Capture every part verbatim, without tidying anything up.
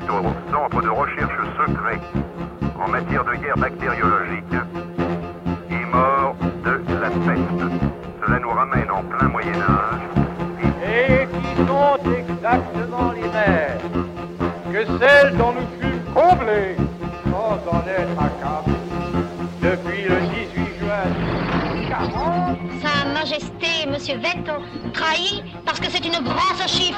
est au centre de recherche secret en matière de guerre bactériologique, est mort de la peste. Cela nous ramène en plein Moyen-Âge. Et qui sont exactement les mêmes que celles dont nous fûmes comblés sans en être accablés depuis le dix-huit juin mille huit cent quarante. Sa Majesté, Monsieur Veto, trahi parce que c'est une grosse chiffre.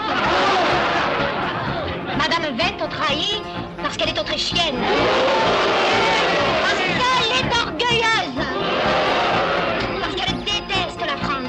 Madame Veto trahi parce qu'elle est autrichienne. Parce qu'elle est orgueilleuse. Parce qu'elle déteste la France.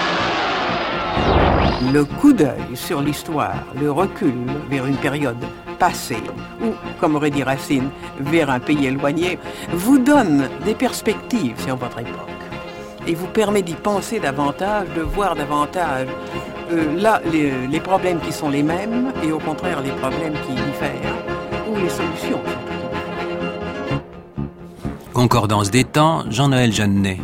Le coup d'œil sur l'histoire, le recul vers une période passée, ou, comme aurait dit Racine, vers un pays éloigné, vous donne des perspectives sur votre époque. Et vous permet d'y penser davantage, de voir davantage euh, là les, les problèmes qui sont les mêmes et au contraire les problèmes qui diffèrent, ou les solutions. Concordance des temps, Jean-Noël Jeannet.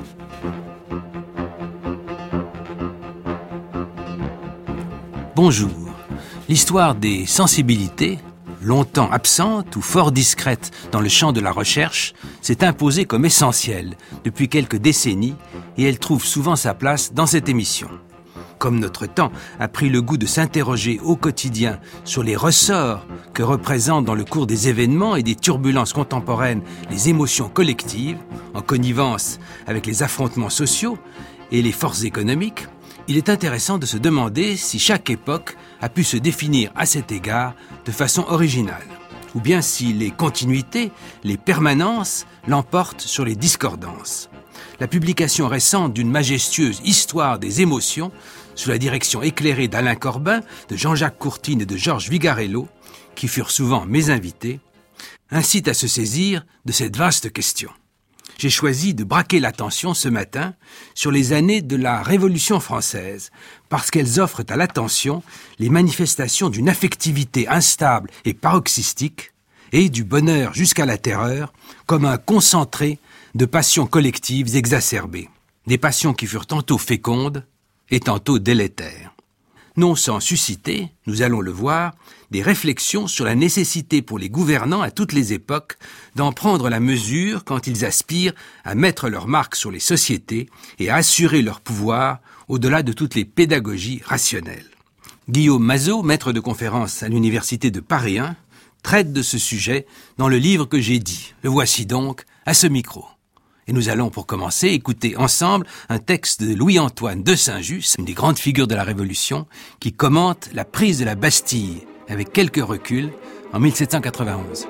Bonjour. L'histoire des sensibilités, longtemps absente ou fort discrète dans le champ de la recherche, s'est imposée comme essentielle depuis quelques décennies et elle trouve souvent sa place dans cette émission. Comme notre temps a pris le goût de s'interroger au quotidien sur les ressorts que représentent dans le cours des événements et des turbulences contemporaines les émotions collectives, en connivence avec les affrontements sociaux et les forces économiques, il est intéressant de se demander si chaque époque a pu se définir à cet égard de façon originale, ou bien si les continuités, les permanences l'emportent sur les discordances. La publication récente d'une majestueuse histoire des émotions, sous la direction éclairée d'Alain Corbin, de Jean-Jacques Courtine et de Georges Vigarello, qui furent souvent mes invités, incite à se saisir de cette vaste question. J'ai choisi de braquer l'attention ce matin sur les années de la Révolution française, parce qu'elles offrent à l'attention les manifestations d'une affectivité instable et paroxystique, et du bonheur jusqu'à la terreur, comme un concentré de passions collectives exacerbées. Des passions qui furent tantôt fécondes et tantôt délétères. Non sans susciter, nous allons le voir, des réflexions sur la nécessité pour les gouvernants à toutes les époques d'en prendre la mesure quand ils aspirent à mettre leur marque sur les sociétés et à assurer leur pouvoir au-delà de toutes les pédagogies rationnelles. Guillaume Mazot, maître de conférence à l'université de Paris un, traite de ce sujet dans le livre que j'ai dit. Le voici donc à ce micro. Et nous allons, pour commencer, écouter ensemble un texte de Louis-Antoine de Saint-Just, une des grandes figures de la Révolution, qui commente la prise de la Bastille, avec quelques reculs, en mille sept cent quatre-vingt-onze.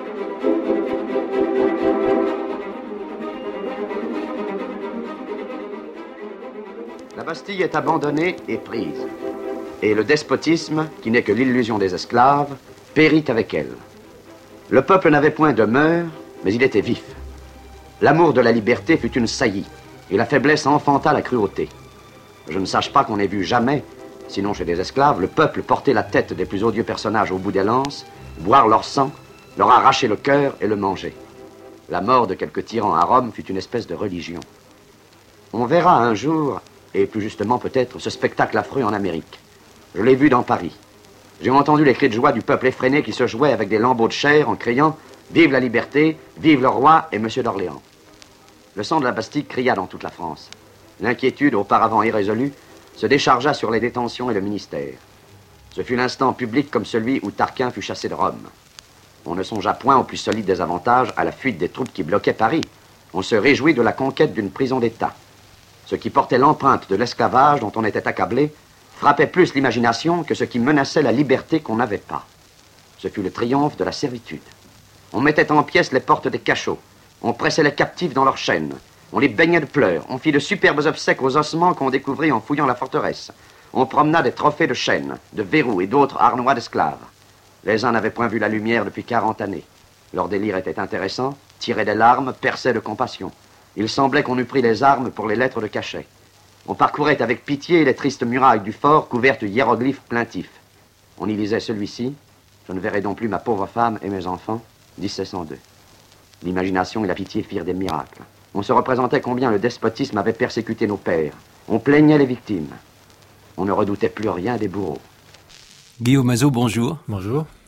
La Bastille est abandonnée et prise. Et le despotisme, qui n'est que l'illusion des esclaves, périt avec elle. Le peuple n'avait point de mœurs, mais il était vif. L'amour de la liberté fut une saillie, et la faiblesse enfanta la cruauté. Je ne sache pas qu'on ait vu jamais, sinon chez des esclaves, le peuple porter la tête des plus odieux personnages au bout des lances, boire leur sang, leur arracher le cœur et le manger. La mort de quelques tyrans à Rome fut une espèce de religion. On verra un jour, et plus justement peut-être, ce spectacle affreux en Amérique. Je l'ai vu dans Paris. J'ai entendu les cris de joie du peuple effréné qui se jouait avec des lambeaux de chair en criant « Vive la liberté, vive le roi et Monsieur d'Orléans ». Le sang de la Bastille cria dans toute la France. L'inquiétude, auparavant irrésolue, se déchargea sur les détentions et le ministère. Ce fut l'instant public comme celui où Tarquin fut chassé de Rome. On ne songea point au plus solide des avantages à la fuite des troupes qui bloquaient Paris. On se réjouit de la conquête d'une prison d'État. Ce qui portait l'empreinte de l'esclavage dont on était accablé frappait plus l'imagination que ce qui menaçait la liberté qu'on n'avait pas. Ce fut le triomphe de la servitude. On mettait en pièces les portes des cachots. On pressait les captifs dans leurs chaînes. On les baignait de pleurs. On fit de superbes obsèques aux ossements qu'on découvrit en fouillant la forteresse. On promena des trophées de chaînes, de verrous et d'autres harnois d'esclaves. Les uns n'avaient point vu la lumière depuis quarante années. Leur délire était intéressant, tirait des larmes, perçait de compassion. Il semblait qu'on eût pris les armes pour les lettres de cachet. On parcourait avec pitié les tristes murailles du fort couvertes de hiéroglyphes plaintifs. On y lisait celui-ci. Je ne verrai donc plus ma pauvre femme et mes enfants. dix-sept cent deux. L'imagination et la pitié firent des miracles. On se représentait combien le despotisme avait persécuté nos pères. On plaignait les victimes. On ne redoutait plus rien des bourreaux. Guillaume Mazot, bonjour. Bonjour.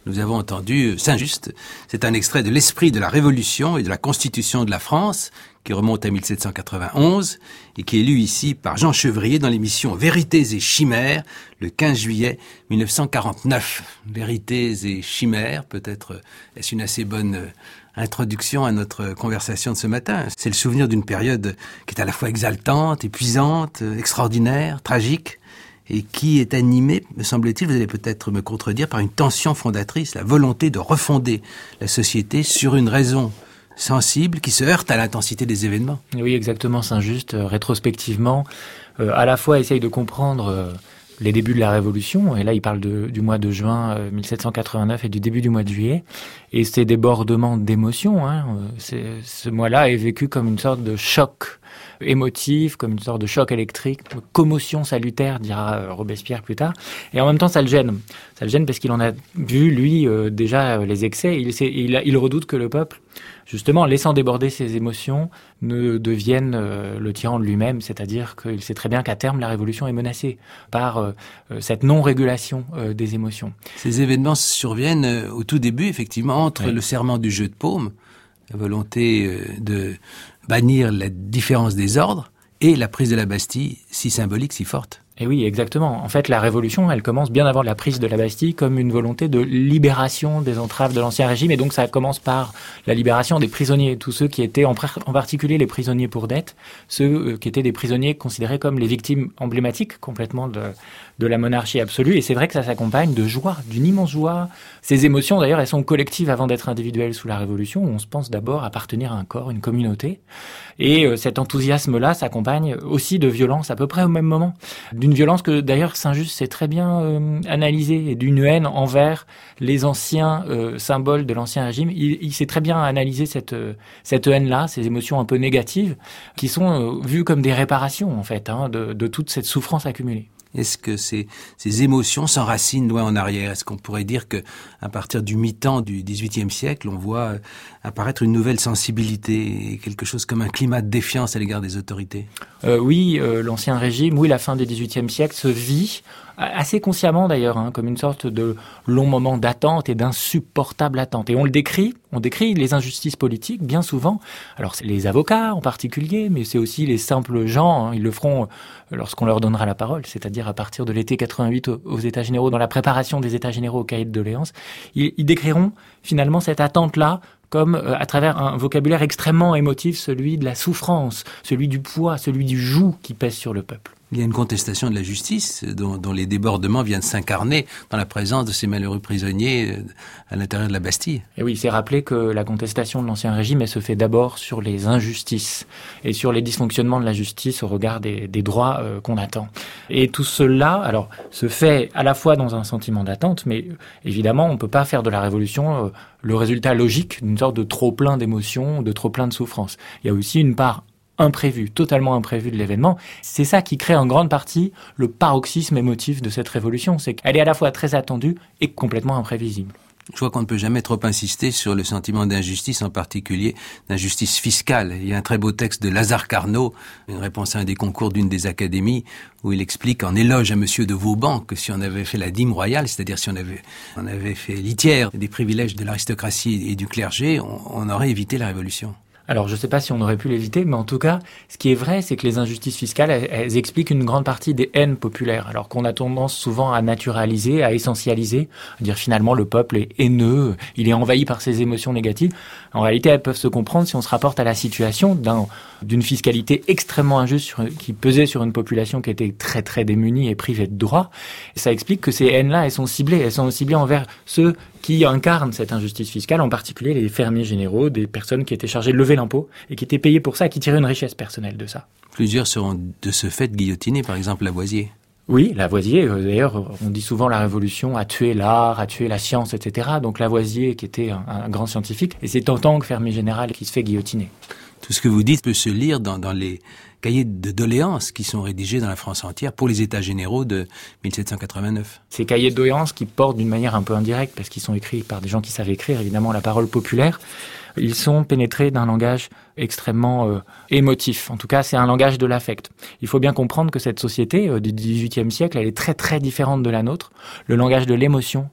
Nous avons entendu Saint-Just. C'est un extrait de l'esprit de la Révolution et de la Constitution de la France, qui remonte à mille sept cent quatre-vingt-onze et qui est lu ici par Jean Chevrier dans l'émission Vérités et Chimères, le quinze juillet mille neuf cent quarante-neuf. Vérités et Chimères, peut-être est-ce une assez bonne introduction à notre conversation de ce matin. C'est le souvenir d'une période qui est à la fois exaltante, épuisante, extraordinaire, tragique, et qui est animée, me semble-t-il, vous allez peut-être me contredire, par une tension fondatrice, la volonté de refonder la société sur une raison sensible qui se heurte à l'intensité des événements. Oui, exactement, Saint-Just, euh, rétrospectivement, euh, à la fois essaye de comprendre euh, les débuts de la Révolution, et là il parle de, du mois de juin euh, mille sept cent quatre-vingt-neuf et du début du mois de juillet, et ces débordements d'émotions, hein, euh, c'est, ce mois-là est vécu comme une sorte de choc émotif, comme une sorte de choc électrique, commotion salutaire, dira Robespierre plus tard. Et en même temps, ça le gêne. Ça le gêne parce qu'il en a vu, lui, euh, déjà euh, les excès. Il, sait, il, il redoute que le peuple, justement, laissant déborder ses émotions, ne devienne euh, le tyran de lui-même. C'est-à-dire qu'il sait très bien qu'à terme, la révolution est menacée par euh, cette non-régulation euh, des émotions. Ces événements surviennent euh, au tout début, effectivement, entre oui. le serment du jeu de paume, la volonté euh, de bannir la différence des ordres, et la prise de la Bastille, si symbolique, si forte. Et oui, exactement. En fait, la Révolution, elle commence bien avant la prise de la Bastille comme une volonté de libération des entraves de l'Ancien Régime. Et donc, ça commence par la libération des prisonniers, tous ceux qui étaient, en, pr- en particulier les prisonniers pour dette, ceux euh, qui étaient des prisonniers considérés comme les victimes emblématiques complètement de, de la monarchie absolue. Et c'est vrai que ça s'accompagne de joie, d'une immense joie. Ces émotions, d'ailleurs, elles sont collectives avant d'être individuelles sous la Révolution, où on se pense d'abord appartenir à un corps, une communauté. Et euh, cet enthousiasme-là s'accompagne aussi de violence à peu près au même moment. D'une violence que d'ailleurs Saint-Just sait très bien euh, analyser, et d'une haine envers les anciens euh, symboles de l'Ancien Régime. Il, il sait très bien analyser cette, euh, cette haine-là, ces émotions un peu négatives, qui sont euh, vues comme des réparations en fait, hein, de, de toute cette souffrance accumulée. Est-ce que ces, ces émotions s'enracinent loin en arrière? Est-ce qu'on pourrait dire que, à partir du mi-temps du dix-huitième siècle, on voit apparaître une nouvelle sensibilité, quelque chose comme un climat de défiance à l'égard des autorités? euh, Oui, euh, l'Ancien Régime, oui, la fin du dix-huitième siècle se vit assez consciemment d'ailleurs, hein, comme une sorte de long moment d'attente et d'insupportable attente. Et on le décrit, on décrit les injustices politiques bien souvent. Alors c'est les avocats en particulier, mais c'est aussi les simples gens. Hein, ils le feront lorsqu'on leur donnera la parole, c'est-à-dire à partir de l'été quatre-vingt-huit aux États généraux, dans la préparation des États généraux au cahier de doléances. Ils, ils décriront finalement cette attente-là comme euh, à travers un vocabulaire extrêmement émotif, celui de la souffrance, celui du poids, celui du joug qui pèse sur le peuple. Il y a une contestation de la justice dont, dont les débordements viennent s'incarner dans la présence de ces malheureux prisonniers à l'intérieur de la Bastille. Et oui, c'est rappelé que la contestation de l'Ancien Régime, elle se fait d'abord sur les injustices et sur les dysfonctionnements de la justice au regard des, des droits euh, qu'on attend. Et tout cela, alors, se fait à la fois dans un sentiment d'attente, mais évidemment, on ne peut pas faire de la Révolution euh, le résultat logique d'une sorte de trop-plein d'émotions, de trop-plein de souffrances. Il y a aussi une part imprévu, totalement imprévu de l'événement. C'est ça qui crée en grande partie le paroxysme émotif de cette révolution. C'est qu'elle est à la fois très attendue et complètement imprévisible. Je crois qu'on ne peut jamais trop insister sur le sentiment d'injustice, en particulier d'injustice fiscale. Il y a un très beau texte de Lazare Carnot, une réponse à un des concours d'une des académies, où il explique en éloge à Monsieur de Vauban que si on avait fait la dîme royale, c'est-à-dire si on avait, on avait fait litière des privilèges de l'aristocratie et du clergé, on, on aurait évité la révolution. Alors, je ne sais pas si on aurait pu l'éviter, mais en tout cas, ce qui est vrai, c'est que les injustices fiscales, elles, elles expliquent une grande partie des haines populaires, alors qu'on a tendance souvent à naturaliser, à essentialiser, à dire finalement le peuple est haineux, il est envahi par ses émotions négatives. En réalité, elles peuvent se comprendre si on se rapporte à la situation d'un, d'une fiscalité extrêmement injuste sur, qui pesait sur une population qui était très très démunie et privée de droits. Et ça explique que ces haines-là, elles sont ciblées, elles sont ciblées envers ceux qui incarnent cette injustice fiscale, en particulier les fermiers généraux, des personnes qui étaient chargées de lever l'impôt et qui étaient payées pour ça, qui tiraient une richesse personnelle de ça. Plusieurs seront de ce fait guillotinés, par exemple Lavoisier. Oui, Lavoisier, d'ailleurs, on dit souvent la Révolution a tué l'art, a tué la science, et cetera. Donc Lavoisier, qui était un, un grand scientifique, et c'est en tant que fermier général qui se fait guillotiner. Tout ce que vous dites peut se lire dans, dans les cahiers de doléances qui sont rédigés dans la France entière pour les États généraux de mille sept cent quatre-vingt-neuf. Ces cahiers de doléances qui portent d'une manière un peu indirecte, parce qu'ils sont écrits par des gens qui savent écrire, évidemment, la parole populaire, ils sont pénétrés d'un langage extrêmement euh, émotif. En tout cas, c'est un langage de l'affect. Il faut bien comprendre que cette société euh, du dix-huitième siècle, elle est très très différente de la nôtre. Le langage de l'émotion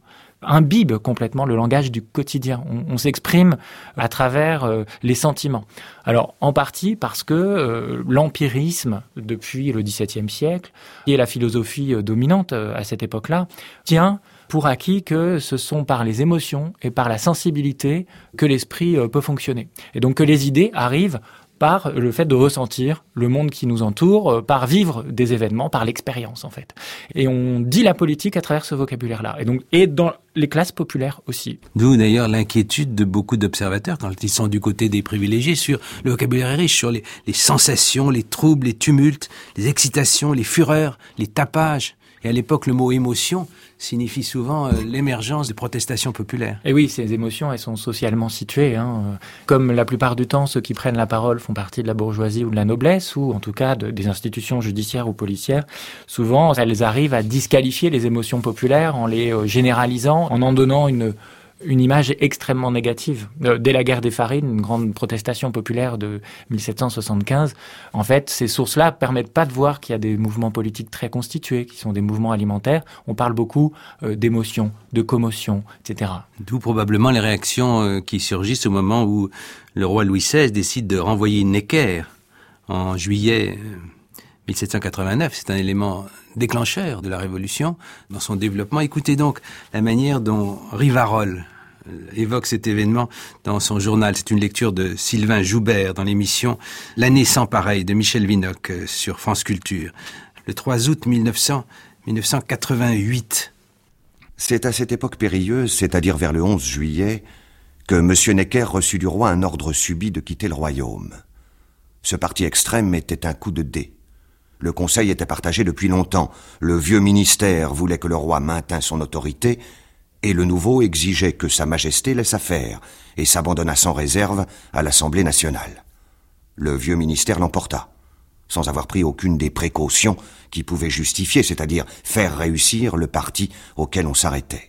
imbibe complètement le langage du quotidien. On, on s'exprime à travers euh, les sentiments. Alors, en partie parce que euh, l'empirisme, depuis le dix-septième siècle, qui est la philosophie euh, dominante euh, à cette époque-là, tient pour acquis que ce sont par les émotions et par la sensibilité que l'esprit euh, peut fonctionner. Et donc que les idées arrivent par le fait de ressentir le monde qui nous entoure, par vivre des événements, par l'expérience en fait. Et on dit la politique à travers ce vocabulaire-là. Et donc, et dans les classes populaires aussi. D'où d'ailleurs l'inquiétude de beaucoup d'observateurs quand ils sont du côté des privilégiés sur le vocabulaire riche, sur les, les sensations, les troubles, les tumultes, les excitations, les fureurs, les tapages. Et à l'époque, le mot émotion signifie souvent euh, l'émergence des protestations populaires. Et oui, ces émotions, elles sont socialement situées. Hein. Comme la plupart du temps, ceux qui prennent la parole font partie de la bourgeoisie ou de la noblesse, ou en tout cas de, des institutions judiciaires ou policières. Souvent, elles arrivent à disqualifier les émotions populaires en les euh, généralisant, en en donnant une... une image extrêmement négative. Dès la guerre des Farines, une grande protestation populaire de mille sept cent soixante-quinze, en fait, ces sources-là permettent pas de voir qu'il y a des mouvements politiques très constitués, qui sont des mouvements alimentaires. On parle beaucoup euh, d'émotions, de commotion, et cetera. D'où probablement les réactions euh, qui surgissent au moment où le roi Louis seize décide de renvoyer Necker en juillet mille sept cent quatre-vingt-neuf. C'est un élément déclencheur de la Révolution dans son développement. Écoutez donc la manière dont Rivarol évoque cet événement dans son journal. C'est une lecture de Sylvain Joubert dans l'émission L'année sans pareil de Michel Vinocq sur France Culture. Le trois août mille neuf cents, mille neuf cent quatre-vingt-huit. C'est à cette époque périlleuse, c'est-à-dire vers le onze juillet, que M. Necker reçut du roi un ordre subit de quitter le royaume. Ce parti extrême était un coup de dé. Le conseil était partagé depuis longtemps. Le vieux ministère voulait que le roi maintînt son autorité et le nouveau exigeait que sa majesté laisse faire et s'abandonna sans réserve à l'Assemblée nationale. Le vieux ministère l'emporta, sans avoir pris aucune des précautions qui pouvaient justifier, c'est-à-dire faire réussir le parti auquel on s'arrêtait.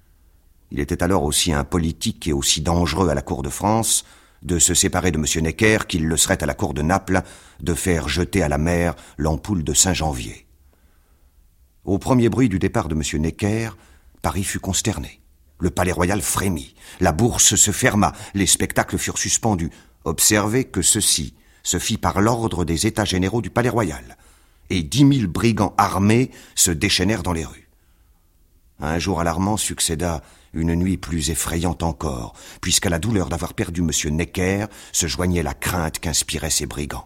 Il était alors aussi impolitique et aussi dangereux à la cour de France de se séparer de M. Necker qu'il le serait à la cour de Naples de faire jeter à la mer l'ampoule de Saint-Janvier. Au premier bruit du départ de M. Necker, Paris fut consterné. Le palais royal frémit, la bourse se ferma, les spectacles furent suspendus. Observez que ceci se fit par l'ordre des états généraux du palais royal, et dix mille brigands armés se déchaînèrent dans les rues. À un jour alarmant succéda une nuit plus effrayante encore, puisqu'à la douleur d'avoir perdu M. Necker se joignait la crainte qu'inspiraient ces brigands.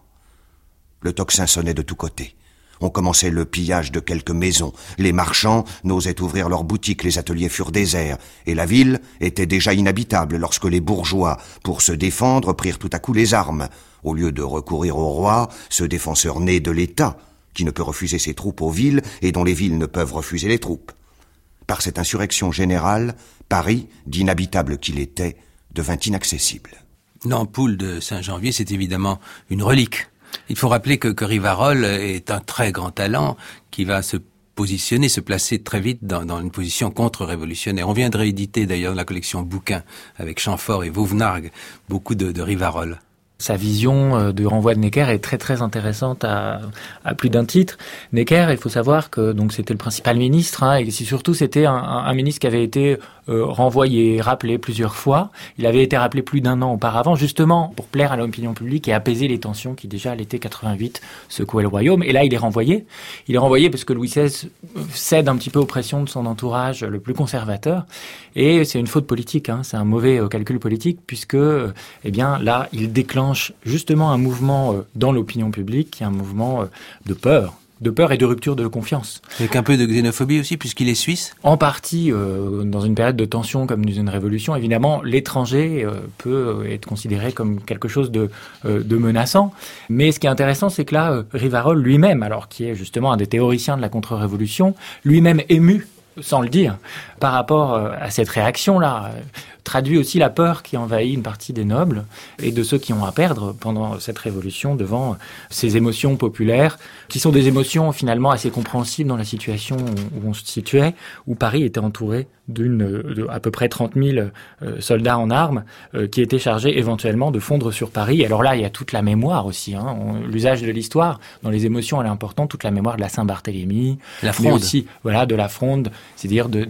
Le tocsin sonnait de tous côtés. On commençait le pillage de quelques maisons. Les marchands n'osaient ouvrir leurs boutiques, les ateliers furent déserts, et la ville était déjà inhabitable lorsque les bourgeois, pour se défendre, prirent tout à coup les armes, au lieu de recourir au roi, ce défenseur né de l'État, qui ne peut refuser ses troupes aux villes et dont les villes ne peuvent refuser les troupes. Par cette insurrection générale, Paris, d'inhabitable qu'il était, devint inaccessible. L'ampoule de Saint-Janvier, c'est évidemment une relique. Il faut rappeler que, que Rivarol est un très grand talent qui va se positionner, se placer très vite dans, dans une position contre-révolutionnaire. On vient de rééditer d'ailleurs dans la collection bouquins avec Chamfort et Vauvenargues beaucoup de, de Rivarol. Sa vision de renvoi de Necker est très très intéressante à, à plus d'un titre. Necker, il faut savoir que donc c'était le principal ministre, hein, et surtout c'était un, un ministre qui avait été euh, renvoyé, rappelé plusieurs fois. Il avait été rappelé plus d'un an auparavant, justement pour plaire à l'opinion publique et apaiser les tensions qui déjà à l'été quatre-vingt-huit secouaient le royaume. Et là, il est renvoyé. Il est renvoyé parce que Louis seize cède un petit peu aux pressions de son entourage le plus conservateur. Et c'est une faute politique, hein, c'est un mauvais euh, calcul politique puisque, euh, eh bien, là, il déclenche justement un mouvement euh, dans l'opinion publique qui est un mouvement euh, de peur. de peur et de rupture de confiance. Avec un peu de xénophobie aussi, puisqu'il est suisse ? En partie, euh, dans une période de tension comme dans une révolution, évidemment, l'étranger euh, peut être considéré comme quelque chose de, euh, de menaçant. Mais ce qui est intéressant, c'est que là, euh, Rivarol lui-même, alors qui est justement un des théoriciens de la contre-révolution, lui-même ému, sans le dire, par rapport euh, à cette réaction-là, euh, traduit aussi la peur qui envahit une partie des nobles et de ceux qui ont à perdre pendant cette révolution devant ces émotions populaires, qui sont des émotions finalement assez compréhensibles dans la situation où on se situait, où Paris était entouré d'une, de à peu près trente mille euh, soldats en armes euh, qui étaient chargés éventuellement de fondre sur Paris. Alors là, il y a toute la mémoire aussi, hein, on, l'usage de l'histoire dans les émotions, elle est importante, toute la mémoire de la Saint-Barthélemy, la fronde. mais aussi voilà, de la fronde, c'est-à-dire de, des moments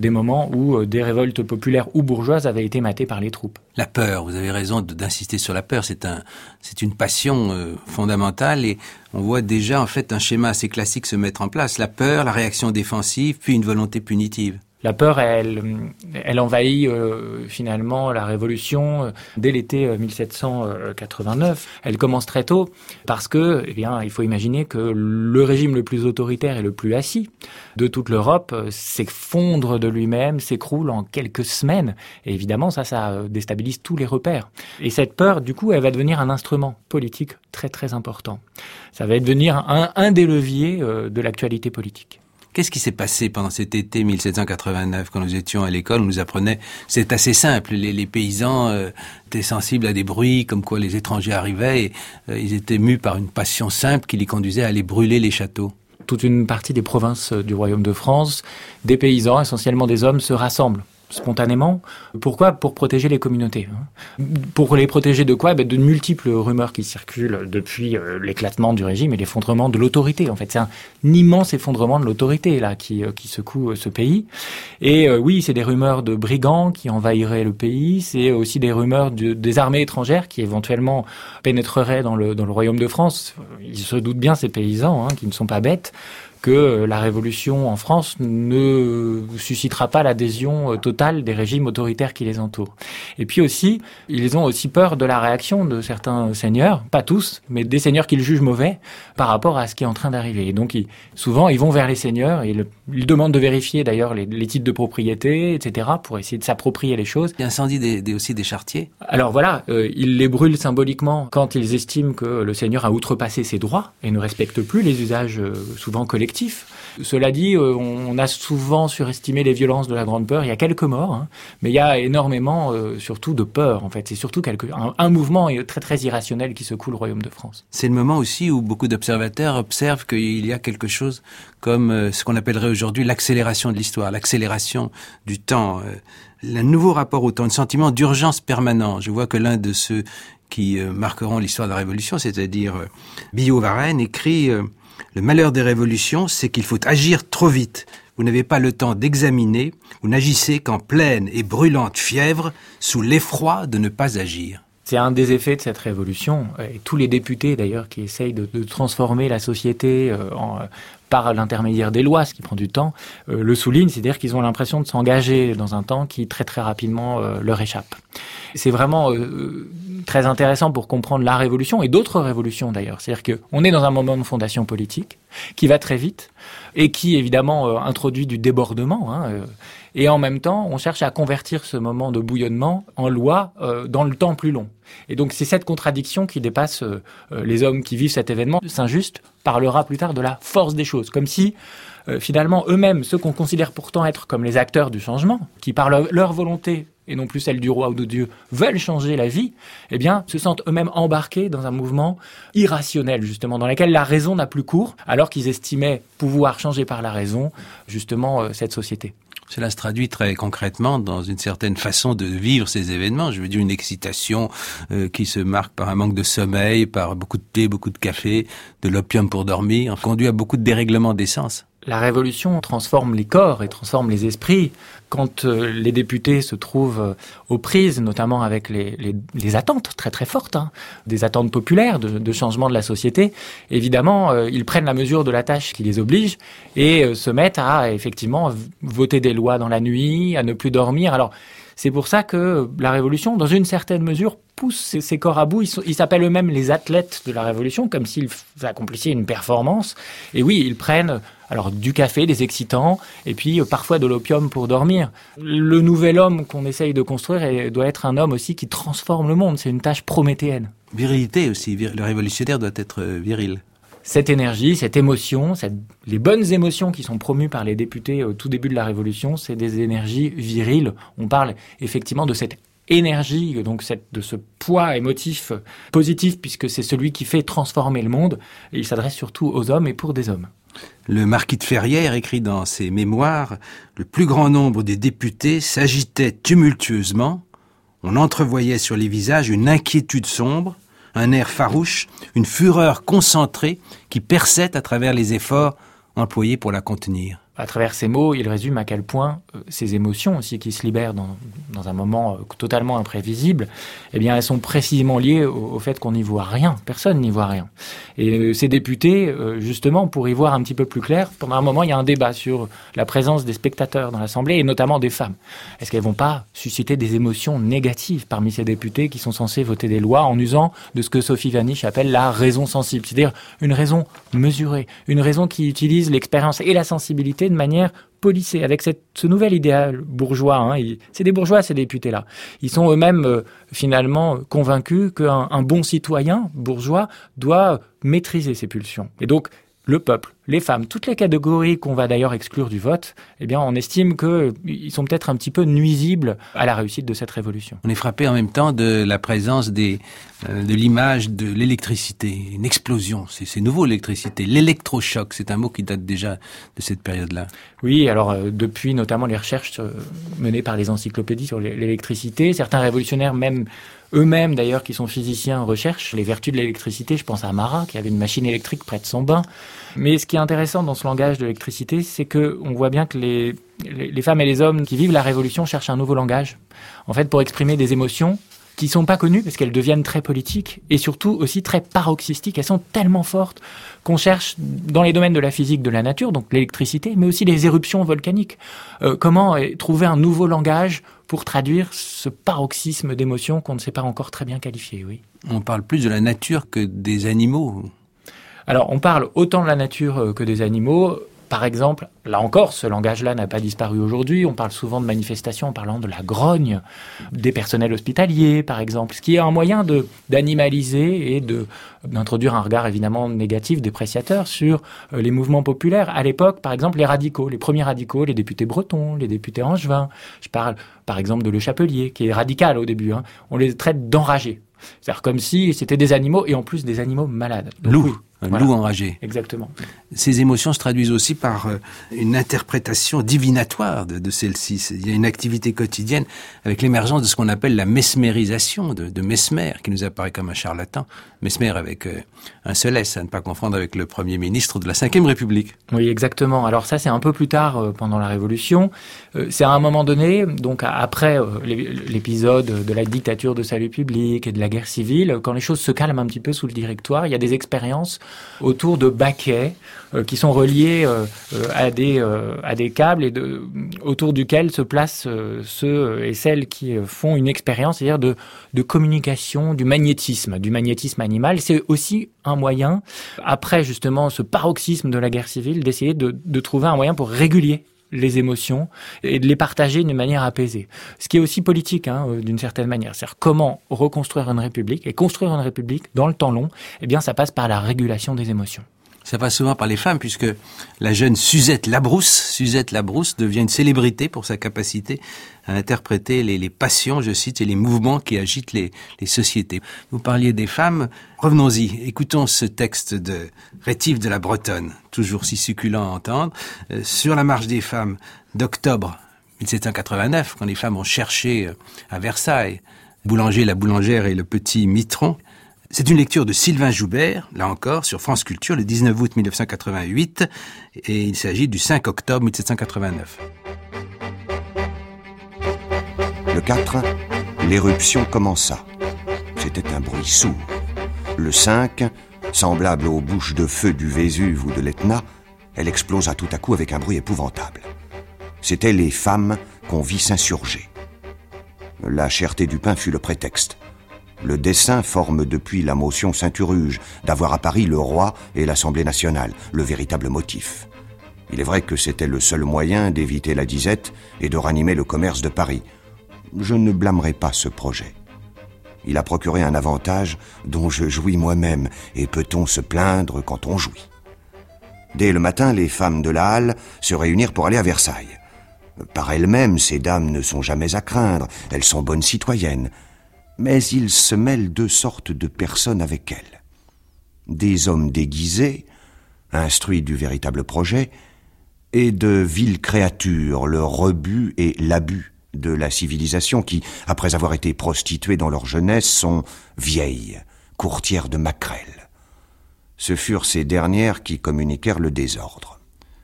moments où des révoltes populaires ou bourgeoises avaient été matées par les troupes. La peur, vous avez raison de, d'insister sur la peur, c'est un, c'est une passion euh, fondamentale et on voit déjà en fait un schéma assez classique se mettre en place. La peur, la réaction défensive, puis une volonté punitive. La peur, elle, elle envahit euh, finalement la Révolution euh, dès l'été mille sept cent quatre-vingt-neuf. Elle commence très tôt parce que, eh bien, il faut imaginer que le régime le plus autoritaire et le plus assis de toute l'Europe euh, s'effondre de lui-même, s'écroule en quelques semaines. Et évidemment, ça, ça déstabilise tous les repères. Et cette peur, du coup, elle va devenir un instrument politique très très important. Ça va devenir un, un des leviers euh, de l'actualité politique. Qu'est-ce qui s'est passé pendant cet été mille sept cent quatre-vingt-neuf quand nous étions à l'école? On nous apprenait, c'est assez simple, les, les paysans euh, étaient sensibles à des bruits comme quoi les étrangers arrivaient et euh, ils étaient mus par une passion simple qui les conduisait à aller brûler les châteaux. Toute une partie des provinces du Royaume de France, des paysans, essentiellement des hommes, se rassemblent spontanément. Pourquoi? Pour protéger les communautés. Pour les protéger de quoi? Ben de multiples rumeurs qui circulent depuis euh, l'éclatement du régime et l'effondrement de l'autorité. En fait, c'est un immense effondrement de l'autorité là qui, euh, qui secoue euh, ce pays. Et euh, oui, c'est des rumeurs de brigands qui envahiraient le pays. C'est aussi des rumeurs de, des armées étrangères qui éventuellement pénétreraient dans le, dans le Royaume de France. Ils se doutent bien, ces paysans, hein, qui ne sont pas bêtes, que la révolution en France ne suscitera pas l'adhésion totale des régimes autoritaires qui les entourent. Et puis aussi, ils ont aussi peur de la réaction de certains seigneurs, pas tous, mais des seigneurs qu'ils jugent mauvais par rapport à ce qui est en train d'arriver. Et donc, ils, souvent, ils vont vers les seigneurs et le, ils demandent de vérifier d'ailleurs les, les titres de propriété, et cetera, pour essayer de s'approprier les choses. Il incendie des, des, aussi des charretiers. Alors voilà, euh, ils les brûlent symboliquement quand ils estiment que le seigneur a outrepassé ses droits et ne respecte plus les usages euh, souvent collectifs. Cela dit, on a souvent surestimé les violences de la Grande Peur. Il y a quelques morts, hein, mais il y a énormément, euh, surtout, de peur. En fait, c'est surtout quelque, un, un mouvement très très irrationnel qui secoue le Royaume de France. C'est le moment aussi où beaucoup d'observateurs observent qu'il y a quelque chose comme euh, ce qu'on appellerait aujourd'hui l'accélération de l'histoire, l'accélération du temps, euh, un nouveau rapport au temps, un sentiment d'urgence permanent. Je vois que l'un de ceux qui euh, marqueront l'histoire de la Révolution, c'est-à-dire euh, Billaud-Varenne, écrit euh, « Le malheur des révolutions, c'est qu'il faut agir trop vite. Vous n'avez pas le temps d'examiner, vous n'agissez qu'en pleine et brûlante fièvre, sous l'effroi de ne pas agir. » C'est un des effets de cette révolution. Et tous les députés, d'ailleurs, qui essayent de, de transformer la société euh, en, euh, par l'intermédiaire des lois, ce qui prend du temps, euh, le soulignent, c'est-à-dire qu'ils ont l'impression de s'engager dans un temps qui très très rapidement euh, leur échappe. C'est vraiment euh, très intéressant pour comprendre la révolution et d'autres révolutions d'ailleurs. C'est-à-dire qu'on est dans un moment de fondation politique qui va très vite et qui évidemment euh, introduit du débordement. Hein, euh, et en même temps, on cherche à convertir ce moment de bouillonnement en loi euh, dans le temps plus long. Et donc c'est cette contradiction qui dépasse euh, les hommes qui vivent cet événement. Saint-Just parlera plus tard de la force des choses, comme si euh, finalement eux-mêmes, ceux qu'on considère pourtant être comme les acteurs du changement, qui par leur, leur volonté et non plus celle du roi ou de Dieu, veulent changer la vie, eh bien, se sentent eux-mêmes embarqués dans un mouvement irrationnel, justement, dans lequel la raison n'a plus cours, alors qu'ils estimaient pouvoir changer par la raison, justement, euh, cette société. Cela se traduit très concrètement dans une certaine façon de vivre ces événements. Je veux dire une excitation euh, qui se marque par un manque de sommeil, par beaucoup de thé, beaucoup de café, de l'opium pour dormir, conduit à beaucoup de dérèglements d'essence. La révolution transforme les corps et transforme les esprits. Quand euh, les députés se trouvent euh, aux prises, notamment avec les, les, les attentes très très fortes, hein, des attentes populaires de, de changement de la société, évidemment, euh, ils prennent la mesure de la tâche qui les oblige et euh, se mettent à effectivement voter des lois dans la nuit, à ne plus dormir. Alors, c'est pour ça que la Révolution, dans une certaine mesure, pousse ces, ces corps à bout. Ils, sont, ils s'appellent eux-mêmes les athlètes de la Révolution, comme s'ils accomplissaient une performance. Et oui, ils prennent alors du café, des excitants, et puis euh, parfois de l'opium pour dormir. Le nouvel homme qu'on essaye de construire et doit être un homme aussi qui transforme le monde. C'est une tâche prométhéenne. Virilité aussi. Le révolutionnaire doit être viril. Cette énergie, cette émotion, cette, les bonnes émotions qui sont promues par les députés au tout début de la Révolution, c'est des énergies viriles. On parle effectivement de cette énergie, donc cette, de ce poids émotif positif, puisque c'est celui qui fait transformer le monde. Et il s'adresse surtout aux hommes et pour des hommes. Le marquis de Ferrières écrit dans ses mémoires « Le plus grand nombre des députés s'agitait tumultueusement. On entrevoyait sur les visages une inquiétude sombre, un air farouche, une fureur concentrée qui perçait à travers les efforts employés pour la contenir. » À travers ces mots, il résume à quel point euh, ces émotions aussi qui se libèrent dans, dans un moment euh, totalement imprévisible, eh bien, elles sont précisément liées au, au fait qu'on n'y voit rien. Personne n'y voit rien. Et euh, ces députés, euh, justement, pour y voir un petit peu plus clair, pendant un moment, il y a un débat sur la présence des spectateurs dans l'Assemblée, et notamment des femmes. Est-ce qu'elles vont pas susciter des émotions négatives parmi ces députés qui sont censés voter des lois en usant de ce que Sophie Vanish appelle la raison sensible, c'est-à-dire une raison mesurée, une raison qui utilise l'expérience et la sensibilité de manière policée, avec cette, ce nouvel idéal bourgeois. Hein. Il, c'est des bourgeois, ces députés-là. Ils sont eux-mêmes, euh, finalement, convaincus qu'un un bon citoyen bourgeois doit maîtriser ses pulsions. Et donc, le peuple, les femmes, toutes les catégories qu'on va d'ailleurs exclure du vote, eh bien, on estime qu'ils sont peut-être un petit peu nuisibles à la réussite de cette révolution. On est frappé en même temps de la présence des, euh, de l'image de l'électricité, une explosion. C'est, c'est nouveau, l'électricité. L'électrochoc, c'est un mot qui date déjà de cette période-là. Oui, alors euh, depuis notamment les recherches euh, menées par les encyclopédies sur l'électricité, certains révolutionnaires même eux-mêmes d'ailleurs, qui sont physiciens, recherchent les vertus de l'électricité. Je pense à Marat, qui avait une machine électrique près de son bain. Mais ce qui est intéressant dans ce langage de l'électricité, c'est que on voit bien que les, les, les femmes et les hommes qui vivent la Révolution cherchent un nouveau langage. En fait, pour exprimer des émotions qui sont pas connues, parce qu'elles deviennent très politiques, et surtout aussi très paroxystiques. Elles sont tellement fortes qu'on cherche dans les domaines de la physique de la nature, donc l'électricité, mais aussi les éruptions volcaniques. Euh, comment trouver un nouveau langage pour traduire ce paroxysme d'émotions qu'on ne sait pas encore très bien qualifier, oui. On parle plus de la nature que des animaux. Alors, on parle autant de la nature que des animaux. Par exemple, là encore, ce langage-là n'a pas disparu aujourd'hui. On parle souvent de manifestations en parlant de la grogne des personnels hospitaliers, par exemple, ce qui est un moyen de, d'animaliser et de, d'introduire un regard évidemment négatif, dépréciateur sur les mouvements populaires. À l'époque, par exemple, les radicaux, les premiers radicaux, les députés bretons, les députés angevins. Je parle, par exemple, de Le Chapelier, qui est radical au début. Hein. On les traite d'enragés. C'est-à-dire comme si c'était des animaux, et en plus des animaux malades. Donc, loup, oui, un voilà. loup enragé. Exactement. Ces émotions se traduisent aussi par euh, une interprétation divinatoire de, de celles-ci. Il y a une activité quotidienne avec l'émergence de ce qu'on appelle la mesmérisation de, de Mesmer, qui nous apparaît comme un charlatan. Mesmer avec euh, un seul S, à ne pas confondre avec le Premier ministre de la Cinquième République. Oui, exactement. Alors ça, c'est un peu plus tard, euh, pendant la Révolution. Euh, c'est à un moment donné, donc après euh, l'épisode de la dictature de salut public et de la guerre civile, quand les choses se calment un petit peu sous le Directoire, il y a des expériences autour de baquets euh, qui sont reliés euh, euh, à des euh, à des câbles et de, autour duquel se placent euh, ceux et celles qui font une expérience, c'est-à-dire de de communication du magnétisme, du magnétisme animal. C'est aussi un moyen, après justement ce paroxysme de la guerre civile, d'essayer de de trouver un moyen pour réguler les émotions et de les partager d'une manière apaisée. Ce qui est aussi politique, hein, d'une certaine manière. C'est-à-dire comment reconstruire une république et construire une république dans le temps long, eh bien, ça passe par la régulation des émotions. Ça passe souvent par les femmes, puisque la jeune Suzette Labrousse, Suzette Labrousse devient une célébrité pour sa capacité à interpréter les, les passions, je cite, et les mouvements qui agitent les, les sociétés. Vous parliez des femmes, revenons-y, écoutons ce texte de Rétif de la Bretonne, toujours si succulent à entendre, euh, sur la marche des femmes d'octobre dix-sept cent quatre-vingt-neuf, quand les femmes ont cherché euh, à Versailles, Boulanger, la boulangère et le petit mitron. C'est une lecture de Sylvain Joubert, là encore, sur France Culture, le dix-neuf août mille neuf cent quatre-vingt-huit, et il s'agit du cinq octobre mille sept cent quatre-vingt-neuf. Le quatre, l'éruption commença. C'était un bruit sourd. Le cinq, semblable aux bouches de feu du Vésuve ou de l'Etna, elle explosa tout à coup avec un bruit épouvantable. C'étaient les femmes qu'on vit s'insurger. La cherté du pain fut le prétexte. Le dessein forme depuis la motion Saint-Uruge d'avoir à Paris le roi et l'Assemblée nationale, le véritable motif. Il est vrai que c'était le seul moyen d'éviter la disette et de ranimer le commerce de Paris. Je ne blâmerai pas ce projet. Il a procuré un avantage dont je jouis moi-même, et peut-on se plaindre quand on jouit? Dès le matin, les femmes de la Halle se réunirent pour aller à Versailles. Par elles-mêmes, ces dames ne sont jamais à craindre, elles sont bonnes citoyennes. Mais il se mêle deux sortes de personnes avec elles. Des hommes déguisés, instruits du véritable projet, et de viles créatures, le rebut et l'abus de la civilisation qui, après avoir été prostituées dans leur jeunesse, sont vieilles, courtières de maquerelles. Ce furent ces dernières qui communiquèrent le désordre.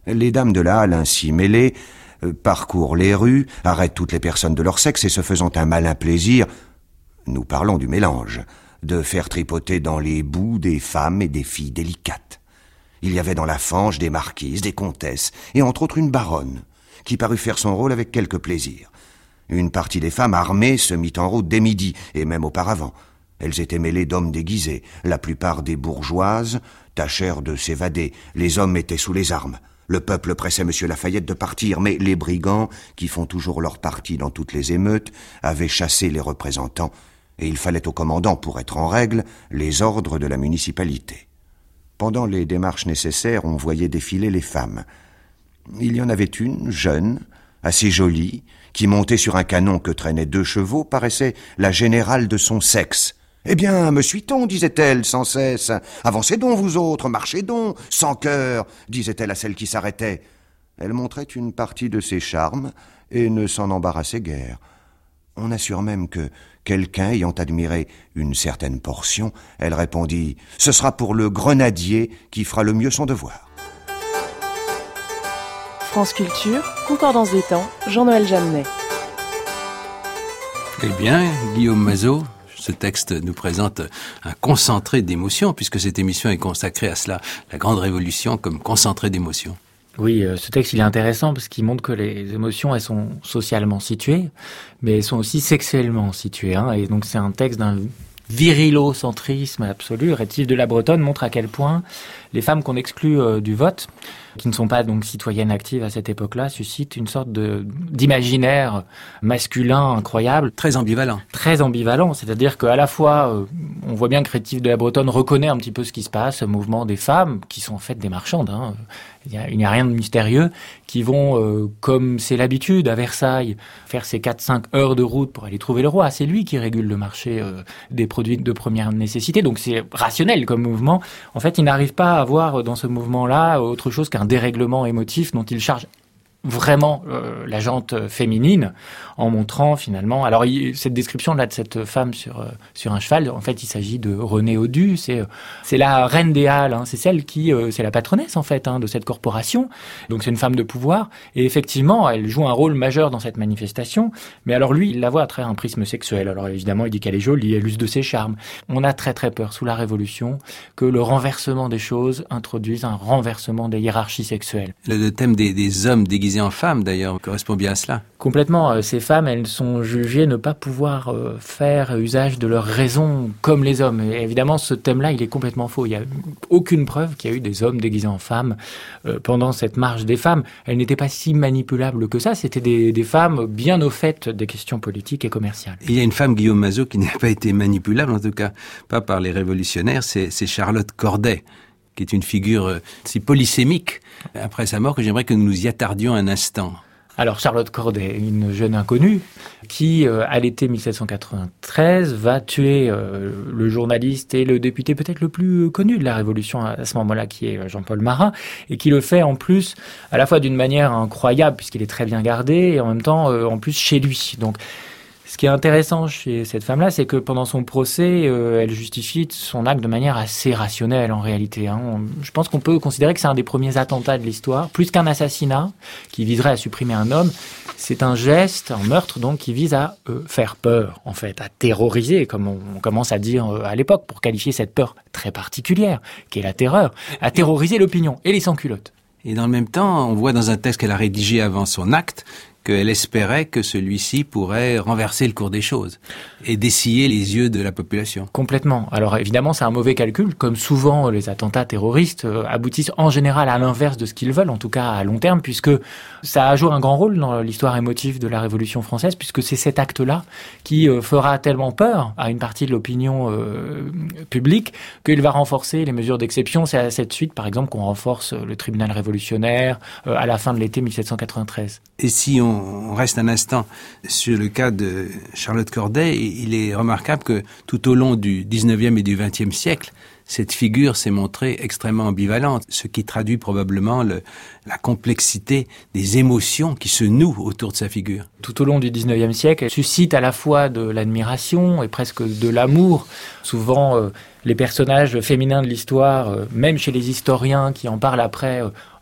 Les dames de la halle ainsi mêlées euh, parcourent les rues, arrêtent toutes les personnes de leur sexe et se faisant un malin plaisir, nous parlons du mélange, de faire tripoter dans les bouts des femmes et des filles délicates. Il y avait dans la fange des marquises, des comtesses, et entre autres une baronne, qui parut faire son rôle avec quelque plaisir. Une partie des femmes armées se mit en route dès midi, et même auparavant. Elles étaient mêlées d'hommes déguisés. La plupart des bourgeoises tâchèrent de s'évader. Les hommes étaient sous les armes. Le peuple pressait M. Lafayette de partir, mais les brigands, qui font toujours leur partie dans toutes les émeutes, avaient chassé les représentants, et il fallait au commandant, pour être en règle, les ordres de la municipalité. Pendant les démarches nécessaires, on voyait défiler les femmes. Il y en avait une, jeune, assez jolie, qui, montée sur un canon que traînaient deux chevaux, paraissait la générale de son sexe. « Eh bien, me suit-on » disait-elle sans cesse. « Avancez donc, vous autres, marchez donc, sans cœur » disait-elle à celle qui s'arrêtait. Elle montrait une partie de ses charmes et ne s'en embarrassait guère. On assure même que, quelqu'un ayant admiré une certaine portion, elle répondit « Ce sera pour le grenadier qui fera le mieux son devoir. » France Culture, Concordance des temps, Jean-Noël Jeannet. Eh bien, Guillaume Mazot, ce texte nous présente un concentré d'émotions, puisque cette émission est consacrée à cela, la Grande Révolution comme concentré d'émotions. Oui, ce texte, il est intéressant parce qu'il montre que les émotions, elles sont socialement situées, mais elles sont aussi sexuellement situées. Hein, et donc, c'est un texte d'un virilocentrisme absolu. Rétif de la Bretonne montre à quel point les femmes qu'on exclut euh, du vote, qui ne sont pas donc citoyennes actives à cette époque-là, suscitent une sorte de d'imaginaire masculin incroyable. Très ambivalent. Très ambivalent, c'est-à-dire qu'à la fois, euh, on voit bien que Rétif de la Bretonne reconnaît un petit peu ce qui se passe, le mouvement des femmes, qui sont en fait des marchandes, hein. Il n'y a, il n'y a rien de mystérieux, qui vont, euh, comme c'est l'habitude à Versailles, faire ces quatre cinq heures de route pour aller trouver le roi. C'est lui qui régule le marché euh, des produits de première nécessité, donc c'est rationnel comme mouvement. En fait, il n'arrive pas à avoir dans ce mouvement-là autre chose qu'un dérèglement émotif dont il charge vraiment euh, la jante féminine en montrant finalement. Alors il, cette description là de cette femme sur euh, sur un cheval, en fait il s'agit de Renée Audu, c'est euh, c'est la reine des Halles, hein, c'est celle qui euh, c'est la patronesse en fait hein, de cette corporation. Donc c'est une femme de pouvoir et effectivement elle joue un rôle majeur dans cette manifestation. Mais alors lui il la voit à travers un prisme sexuel. Alors évidemment il dit qu'elle est jolie, elle use de ses charmes. On a très très peur sous la Révolution que le renversement des choses introduise un renversement des hiérarchies sexuelles. Le, le thème des, des hommes déguisés en femmes, d'ailleurs, correspond bien à cela. Complètement. Ces femmes, elles sont jugées ne pas pouvoir euh, faire usage de leur raison comme les hommes. Et évidemment, ce thème-là, il est complètement faux. Il n'y a aucune preuve qu'il y a eu des hommes déguisés en femmes euh, pendant cette marche des femmes. Elles n'étaient pas si manipulables que ça. C'était des, des femmes bien au fait des questions politiques et commerciales. Il y a une femme, Guillaume Mazot, qui n'a pas été manipulable, en tout cas pas par les révolutionnaires, c'est, c'est Charlotte Corday, qui est une figure euh, si polysémique après sa mort que j'aimerais que nous nous y attardions un instant. Alors Charlotte Corday, une jeune inconnue qui, euh, à l'été dix-sept cent quatre-vingt-treize, va tuer euh, le journaliste et le député peut-être le plus connu de la Révolution à ce moment-là, qui est Jean-Paul Marat, et qui le fait en plus à la fois d'une manière incroyable puisqu'il est très bien gardé et en même temps euh, en plus chez lui. Donc ce qui est intéressant chez cette femme-là, c'est que pendant son procès, euh, elle justifie son acte de manière assez rationnelle en réalité. Hein. On, je pense qu'on peut considérer que c'est un des premiers attentats de l'histoire, plus qu'un assassinat qui viserait à supprimer un homme. C'est un geste, un meurtre donc qui vise à euh, faire peur, en fait, à terroriser, comme on, on commence à dire euh, à l'époque, pour qualifier cette peur très particulière, qui est la terreur, à terroriser l'opinion et les sans-culottes. Et dans le même temps, on voit dans un texte qu'elle a rédigé avant son acte qu'elle espérait que celui-ci pourrait renverser le cours des choses et dessiller les yeux de la population. Complètement. Alors évidemment, c'est un mauvais calcul, comme souvent les attentats terroristes euh, aboutissent en général à l'inverse de ce qu'ils veulent, en tout cas à long terme, puisque ça a joué un grand rôle dans l'histoire émotive de la Révolution française, puisque c'est cet acte-là qui euh, fera tellement peur à une partie de l'opinion euh, publique qu'il va renforcer les mesures d'exception. C'est à cette suite, par exemple, qu'on renforce le tribunal révolutionnaire euh, à la fin de l'été dix-sept cent quatre-vingt-treize. Et si on on reste un instant sur le cas de Charlotte Corday, il est remarquable que tout au long du dix-neuvième et du vingtième siècle, cette figure s'est montrée extrêmement ambivalente, ce qui traduit probablement le, la complexité des émotions qui se nouent autour de sa figure. Tout au long du dix-neuvième siècle, elle suscite à la fois de l'admiration et presque de l'amour. Souvent, euh, les personnages féminins de l'histoire, euh, même chez les historiens qui en parlent après, euh,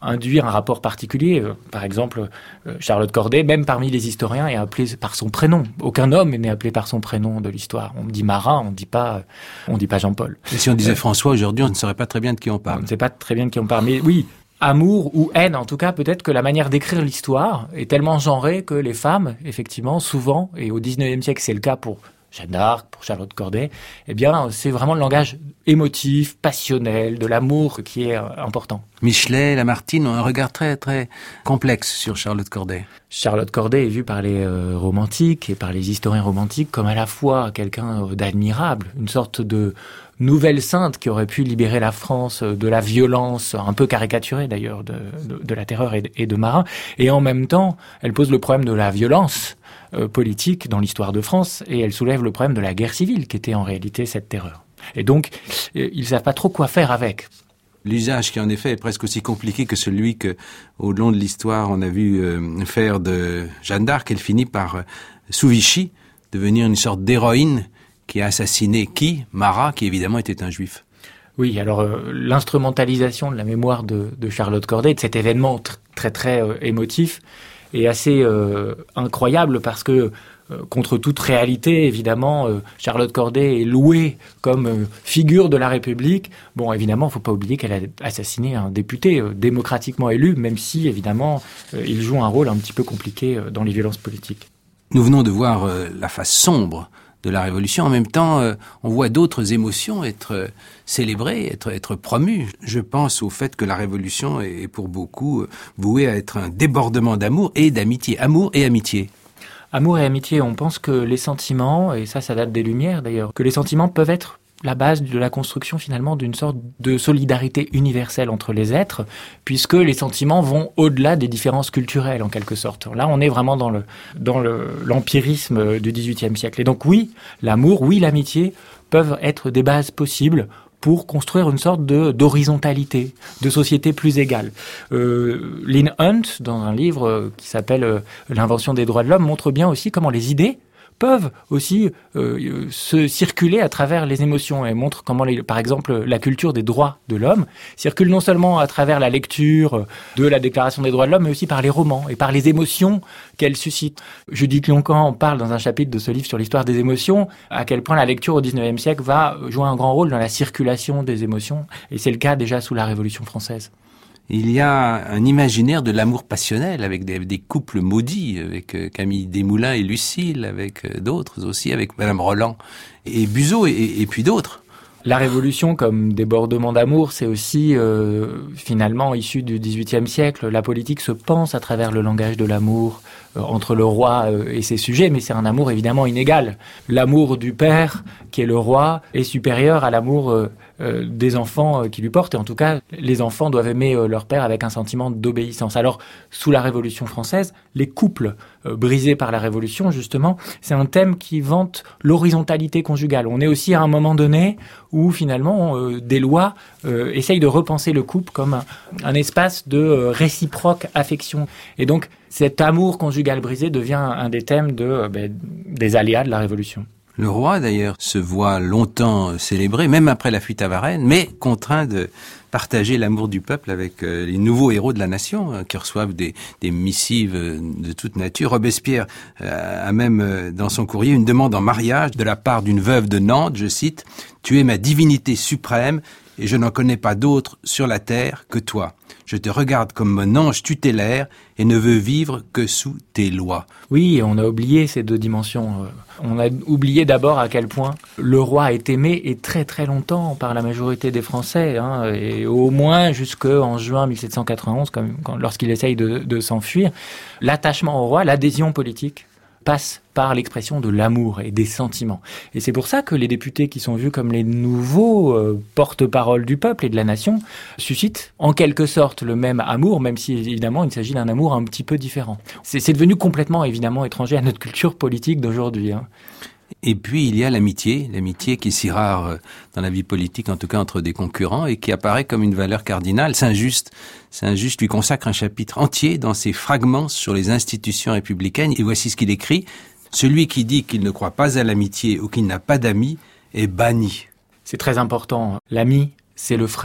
induire un rapport particulier. Par exemple, Charlotte Corday, même parmi les historiens, est appelée par son prénom. Aucun homme n'est appelé par son prénom de l'histoire. On dit Marat, on ne dit pas, on dit pas Jean-Paul. Et si on disait euh, François aujourd'hui, on ne saurait pas très bien de qui on parle. On ne sait pas très bien de qui on parle. Mais oui, amour ou haine, en tout cas, peut-être que la manière d'écrire l'histoire est tellement genrée que les femmes, effectivement, souvent, et au dix-neuvième siècle, c'est le cas pour Jeanne d'Arc, pour Charlotte Corday, eh bien, c'est vraiment le langage émotif, passionnel, de l'amour qui est important. Michelet, Lamartine ont un regard très, très complexe sur Charlotte Corday. Charlotte Corday est vue par les euh, romantiques et par les historiens romantiques comme à la fois quelqu'un d'admirable, une sorte de nouvelle sainte qui aurait pu libérer la France de la violence, un peu caricaturée d'ailleurs, de, de, de la terreur et de, et de Marat. Et en même temps, elle pose le problème de la violence euh, politique dans l'histoire de France et elle soulève le problème de la guerre civile qui était en réalité cette terreur. Et donc, euh, ils ne savent pas trop quoi faire avec. L'usage qui en effet est presque aussi compliqué que celui que, au long de l'histoire, on a vu euh, faire de Jeanne d'Arc. Elle finit par, euh, sous Vichy, devenir une sorte d'héroïne qui a assassiné qui ? Marat, qui évidemment était un juif. Oui, alors euh, l'instrumentalisation de la mémoire de, de Charlotte Corday, de cet événement tr- très très euh, émotif, est assez euh, incroyable parce que euh, contre toute réalité, évidemment, euh, Charlotte Corday est louée comme euh, figure de la République. Bon, évidemment, il ne faut pas oublier qu'elle a assassiné un député euh, démocratiquement élu, même si, évidemment, euh, il joue un rôle un petit peu compliqué euh, dans les violences politiques. Nous venons de voir euh, la face sombre de la Révolution. En même temps, euh, on voit d'autres émotions être euh, célébrées, être, être promues. Je pense au fait que la Révolution est pour beaucoup euh, vouée à être un débordement d'amour et d'amitié. Amour et amitié. Amour et amitié, on pense que les sentiments, et ça, ça date des Lumières d'ailleurs, que les sentiments peuvent être la base de la construction finalement d'une sorte de solidarité universelle entre les êtres, puisque les sentiments vont au-delà des différences culturelles en quelque sorte. Là, on est vraiment dans le dans le, l'empirisme du dix-huitième siècle. Et donc oui, l'amour, oui, l'amitié peuvent être des bases possibles pour construire une sorte de d'horizontalité, de société plus égale. Euh, Lynn Hunt, dans un livre qui s'appelle euh, L'invention des droits de l'homme, montre bien aussi comment les idées peuvent aussi euh, se circuler à travers les émotions et montre comment, les, par exemple, la culture des droits de l'homme circule non seulement à travers la lecture de la Déclaration des droits de l'homme, mais aussi par les romans et par les émotions qu'elle suscite. Judith Lioncan parle dans un chapitre de ce livre sur l'histoire des émotions à quel point la lecture au dix-neuvième siècle va jouer un grand rôle dans la circulation des émotions, et c'est le cas déjà sous la Révolution française. Il y a un imaginaire de l'amour passionnel avec des, des couples maudits, avec euh, Camille Desmoulins et Lucile, avec euh, d'autres aussi, avec Madame Roland et Buzot et, et puis d'autres. La Révolution comme débordement d'amour, c'est aussi euh, finalement issu du dix-huitième siècle. La politique se pense à travers le langage de l'amour euh, entre le roi euh, et ses sujets, mais c'est un amour évidemment inégal. L'amour du père, qui est le roi, est supérieur à l'amour euh, euh, des enfants euh, qui lui portent. Et en tout cas, les enfants doivent aimer euh, leur père avec un sentiment d'obéissance. Alors, sous la Révolution française, les couples euh, brisés par la Révolution, justement, c'est un thème qui vante l'horizontalité conjugale. On est aussi à un moment donné où finalement euh, des lois euh, essayent de repenser le couple comme un, un espace de euh, réciproque affection. Et donc cet amour conjugal brisé devient un des thèmes de, euh, ben, des aléas de la Révolution. Le roi, d'ailleurs, se voit longtemps célébré, même après la fuite à Varennes, mais contraint de partager l'amour du peuple avec euh, les nouveaux héros de la nation, euh, qui reçoivent des, des missives euh, de toute nature. Robespierre euh, a même, euh, dans son courrier, une demande en mariage de la part d'une veuve de Nantes, je cite, « Tu es ma divinité suprême, et je n'en connais pas d'autre sur la terre que toi. Je te regarde comme mon ange tutélaire et ne veux vivre que sous tes lois. » Oui, on a oublié ces deux dimensions. On a oublié d'abord à quel point le roi est aimé, et très très longtemps, par la majorité des Français, hein, et au moins jusqu'en juin mille sept cent quatre-vingt-onze, comme, quand, lorsqu'il essaye de, de s'enfuir. L'attachement au roi, l'adhésion politique, passe par l'expression de l'amour et des sentiments. Et c'est pour ça que les députés qui sont vus comme les nouveaux euh, porte-parole du peuple et de la nation suscitent en quelque sorte le même amour, même si évidemment il s'agit d'un amour un petit peu différent. C'est, c'est devenu complètement évidemment étranger à notre culture politique d'aujourd'hui, hein. Et puis il y a l'amitié, l'amitié qui est si rare dans la vie politique, en tout cas entre des concurrents, et qui apparaît comme une valeur cardinale. Saint-Just, Saint-Just lui consacre un chapitre entier dans ses fragments sur les institutions républicaines. Et voici ce qu'il écrit. « Celui qui dit qu'il ne croit pas à l'amitié ou qu'il n'a pas d'amis est banni. » C'est très important. L'ami, c'est le frère.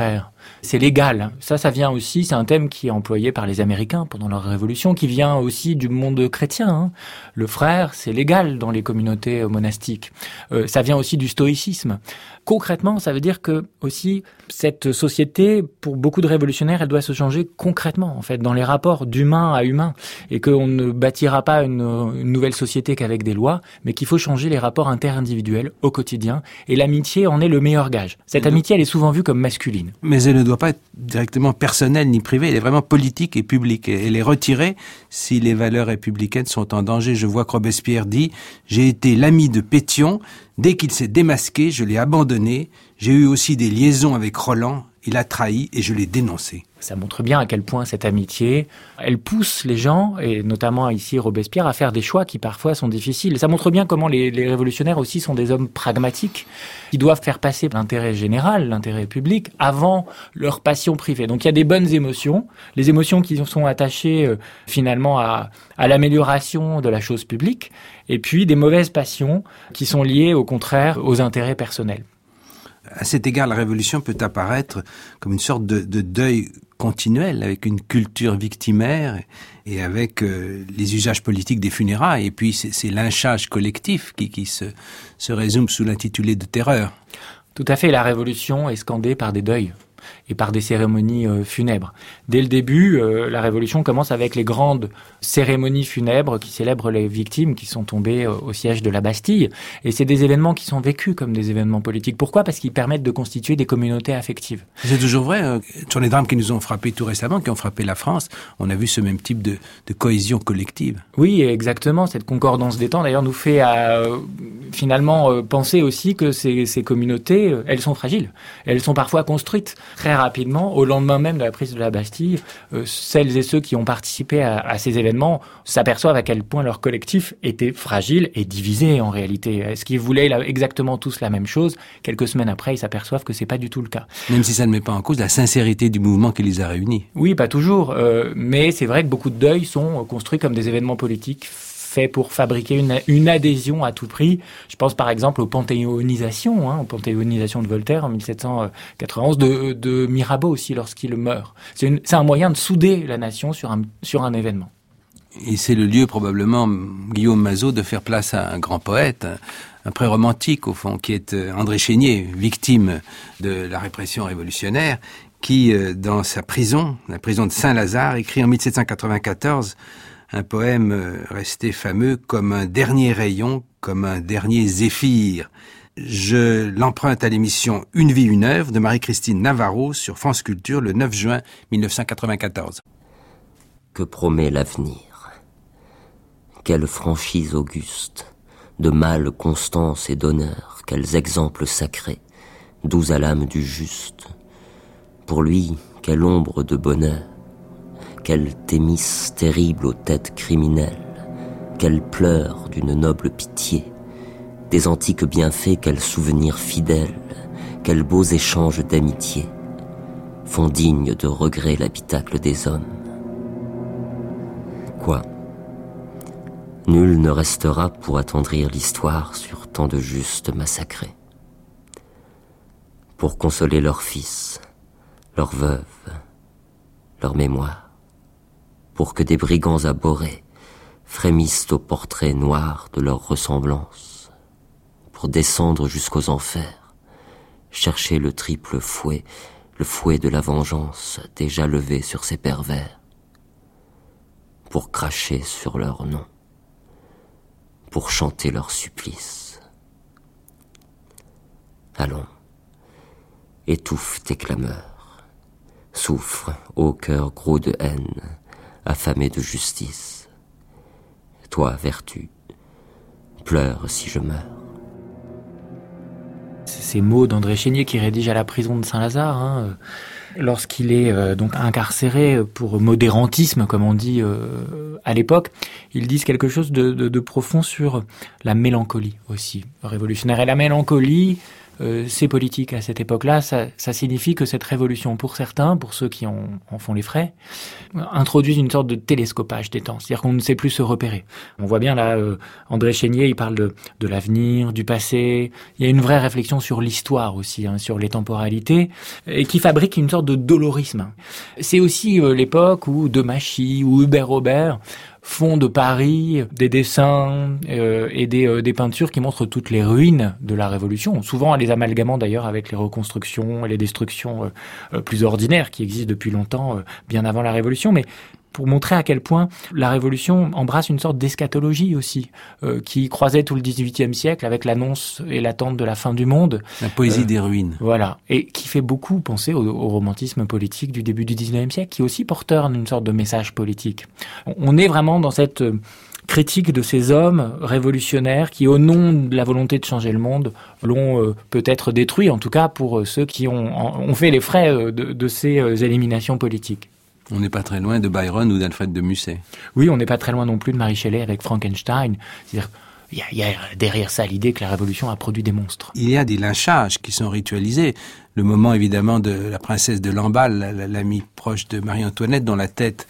c'est l'égal. Ça, ça vient aussi, c'est un thème qui est employé par les Américains pendant leur révolution, qui vient aussi du monde chrétien. Hein. Le frère, c'est l'égal dans les communautés monastiques. Euh, ça vient aussi du stoïcisme. Concrètement, ça veut dire que aussi cette société, pour beaucoup de révolutionnaires, elle doit se changer concrètement, en fait, dans les rapports d'humain à humain, et qu'on ne bâtira pas une, une nouvelle société qu'avec des lois, mais qu'il faut changer les rapports interindividuels au quotidien, et l'amitié en est le meilleur gage. Cette amitié, elle est souvent vue comme masculine. Mais elle ne doit pas être directement personnelle ni privée, elle est vraiment politique et publique. Elle est retirée si les valeurs républicaines sont en danger. Je vois que Robespierre dit « J'ai été l'ami de Pétion, dès qu'il s'est démasqué, je l'ai abandonné. J'ai eu aussi des liaisons avec Roland, il a trahi et je l'ai dénoncé. » Ça montre bien à quel point cette amitié, elle pousse les gens, et notamment ici Robespierre, à faire des choix qui parfois sont difficiles. Ça montre bien comment les, les révolutionnaires aussi sont des hommes pragmatiques, qui doivent faire passer l'intérêt général, l'intérêt public, avant leur passion privée. Donc il y a des bonnes émotions, les émotions qui sont attachées euh, finalement à, à l'amélioration de la chose publique, et puis des mauvaises passions qui sont liées au contraire aux intérêts personnels. À cet égard, la Révolution peut apparaître comme une sorte de, de deuil continuel, avec une culture victimaire et avec euh, les usages politiques des funérailles. Et puis, c'est, c'est lynchage collectif qui, qui se, se résume sous l'intitulé de terreur. Tout à fait. La Révolution est scandée par des deuils et par des cérémonies euh, funèbres. Dès le début, euh, la Révolution commence avec les grandes cérémonies funèbres qui célèbrent les victimes qui sont tombées euh, au siège de la Bastille. Et c'est des événements qui sont vécus comme des événements politiques. Pourquoi ? Parce qu'ils permettent de constituer des communautés affectives. C'est toujours vrai. Euh, sur les drames qui nous ont frappés tout récemment, qui ont frappé la France, on a vu ce même type de, de cohésion collective. Oui, exactement. Cette concordance des temps, d'ailleurs, nous fait euh, finalement euh, penser aussi que ces, ces communautés, euh, elles sont fragiles. Elles sont parfois construites très rapidement, au lendemain même de la prise de la Bastille. Euh, celles et ceux qui ont participé à, à ces événements s'aperçoivent à quel point leur collectif était fragile et divisé en réalité. Est-ce qu'ils voulaient là, exactement tous la même chose ? Quelques semaines après, ils s'aperçoivent que c'est pas du tout le cas. Même si ça ne met pas en cause la sincérité du mouvement qui les a réunis. Oui, pas toujours. Euh, mais c'est vrai que beaucoup de deuils sont construits comme des événements politiques fait pour fabriquer une, une adhésion à tout prix. Je pense par exemple aux panthéonisations, hein, aux panthéonisations de Voltaire en mille sept cent quatre-vingt-onze, de, de Mirabeau aussi lorsqu'il meurt. C'est, une, c'est un moyen de souder la nation sur un, sur un événement. Et c'est le lieu probablement, Guillaume Mazot, de faire place à un grand poète, un pré-romantique au fond, qui est André Chénier, victime de la répression révolutionnaire, qui, dans sa prison, la prison de Saint-Lazare, écrit en mille sept cent quatre-vingt-quatorze un poème resté fameux comme un dernier rayon, comme un dernier zéphyr. Je l'emprunte à l'émission Une vie, une œuvre de Marie-Christine Navarro sur France Culture le neuf juin mille neuf cent quatre-vingt-quatorze. Que promet l'avenir ? Quelle franchise auguste, de mâle constance et d'honneur, quels exemples sacrés, doux à l'âme du juste. Pour lui, quelle ombre de bonheur, quelle Thémis terrible aux têtes criminelles, quels pleurs d'une noble pitié, des antiques bienfaits, quels souvenirs fidèles, quels beaux échanges d'amitié, font digne de regret l'habitacle des hommes. Quoi ? Nul ne restera pour attendrir l'histoire sur tant de justes massacrés. Pour consoler leurs fils, leurs veuves, leur mémoire, pour que des brigands abhorrés frémissent au portrait noir de leur ressemblance, pour descendre jusqu'aux enfers, chercher le triple fouet, le fouet de la vengeance déjà levé sur ces pervers, pour cracher sur leur nom, pour chanter leur supplice. Allons, étouffe tes clameurs, souffre, ô cœur gros de haine, affamé de justice. Toi, vertu, pleure si je meurs. Ces mots d'André Chénier qui rédige à la prison de Saint-Lazare, hein, lorsqu'il est euh, donc incarcéré pour modérantisme, comme on dit euh, à l'époque, ils disent quelque chose de, de, de profond sur la mélancolie aussi révolutionnaire. Et la mélancolie, euh, c'est politique à cette époque-là. Ça, ça signifie que cette révolution, pour certains, pour ceux qui en, en font les frais, introduit une sorte de télescopage des temps. C'est-à-dire qu'on ne sait plus se repérer. On voit bien là, euh, André Chénier, il parle de, de l'avenir, du passé. Il y a une vraie réflexion sur l'histoire aussi, hein, sur les temporalités, et qui fabrique une sorte de dolorisme. C'est aussi euh, l'époque où De Machy ou Hubert Robert font de Paris des dessins euh, et des, euh, des peintures qui montrent toutes les ruines de la Révolution, souvent en les amalgamant d'ailleurs avec les reconstructions et les destructions euh, euh, plus ordinaires qui existent depuis longtemps, euh, bien avant la Révolution, mais pour montrer à quel point la Révolution embrasse une sorte d'eschatologie aussi, euh, qui croisait tout le dix-huitième siècle avec l'annonce et l'attente de la fin du monde. La poésie euh, des ruines. Voilà, et qui fait beaucoup penser au, au romantisme politique du début du dix-neuvième siècle, qui est aussi porteur d'une sorte de message politique. On est vraiment dans cette critique de ces hommes révolutionnaires qui, au nom de la volonté de changer le monde, l'ont euh, peut-être détruit, en tout cas pour ceux qui ont, ont fait les frais de, de ces euh, éliminations politiques. On n'est pas très loin de Byron ou d'Alfred de Musset. Oui, on n'est pas très loin non plus de Mary Shelley avec Frankenstein. C'est-à-dire, il y a, il y a derrière ça l'idée que la Révolution a produit des monstres. Il y a des lynchages qui sont ritualisés. Le moment, évidemment, de la princesse de Lamballe, l'amie proche de Marie-Antoinette, dont la tête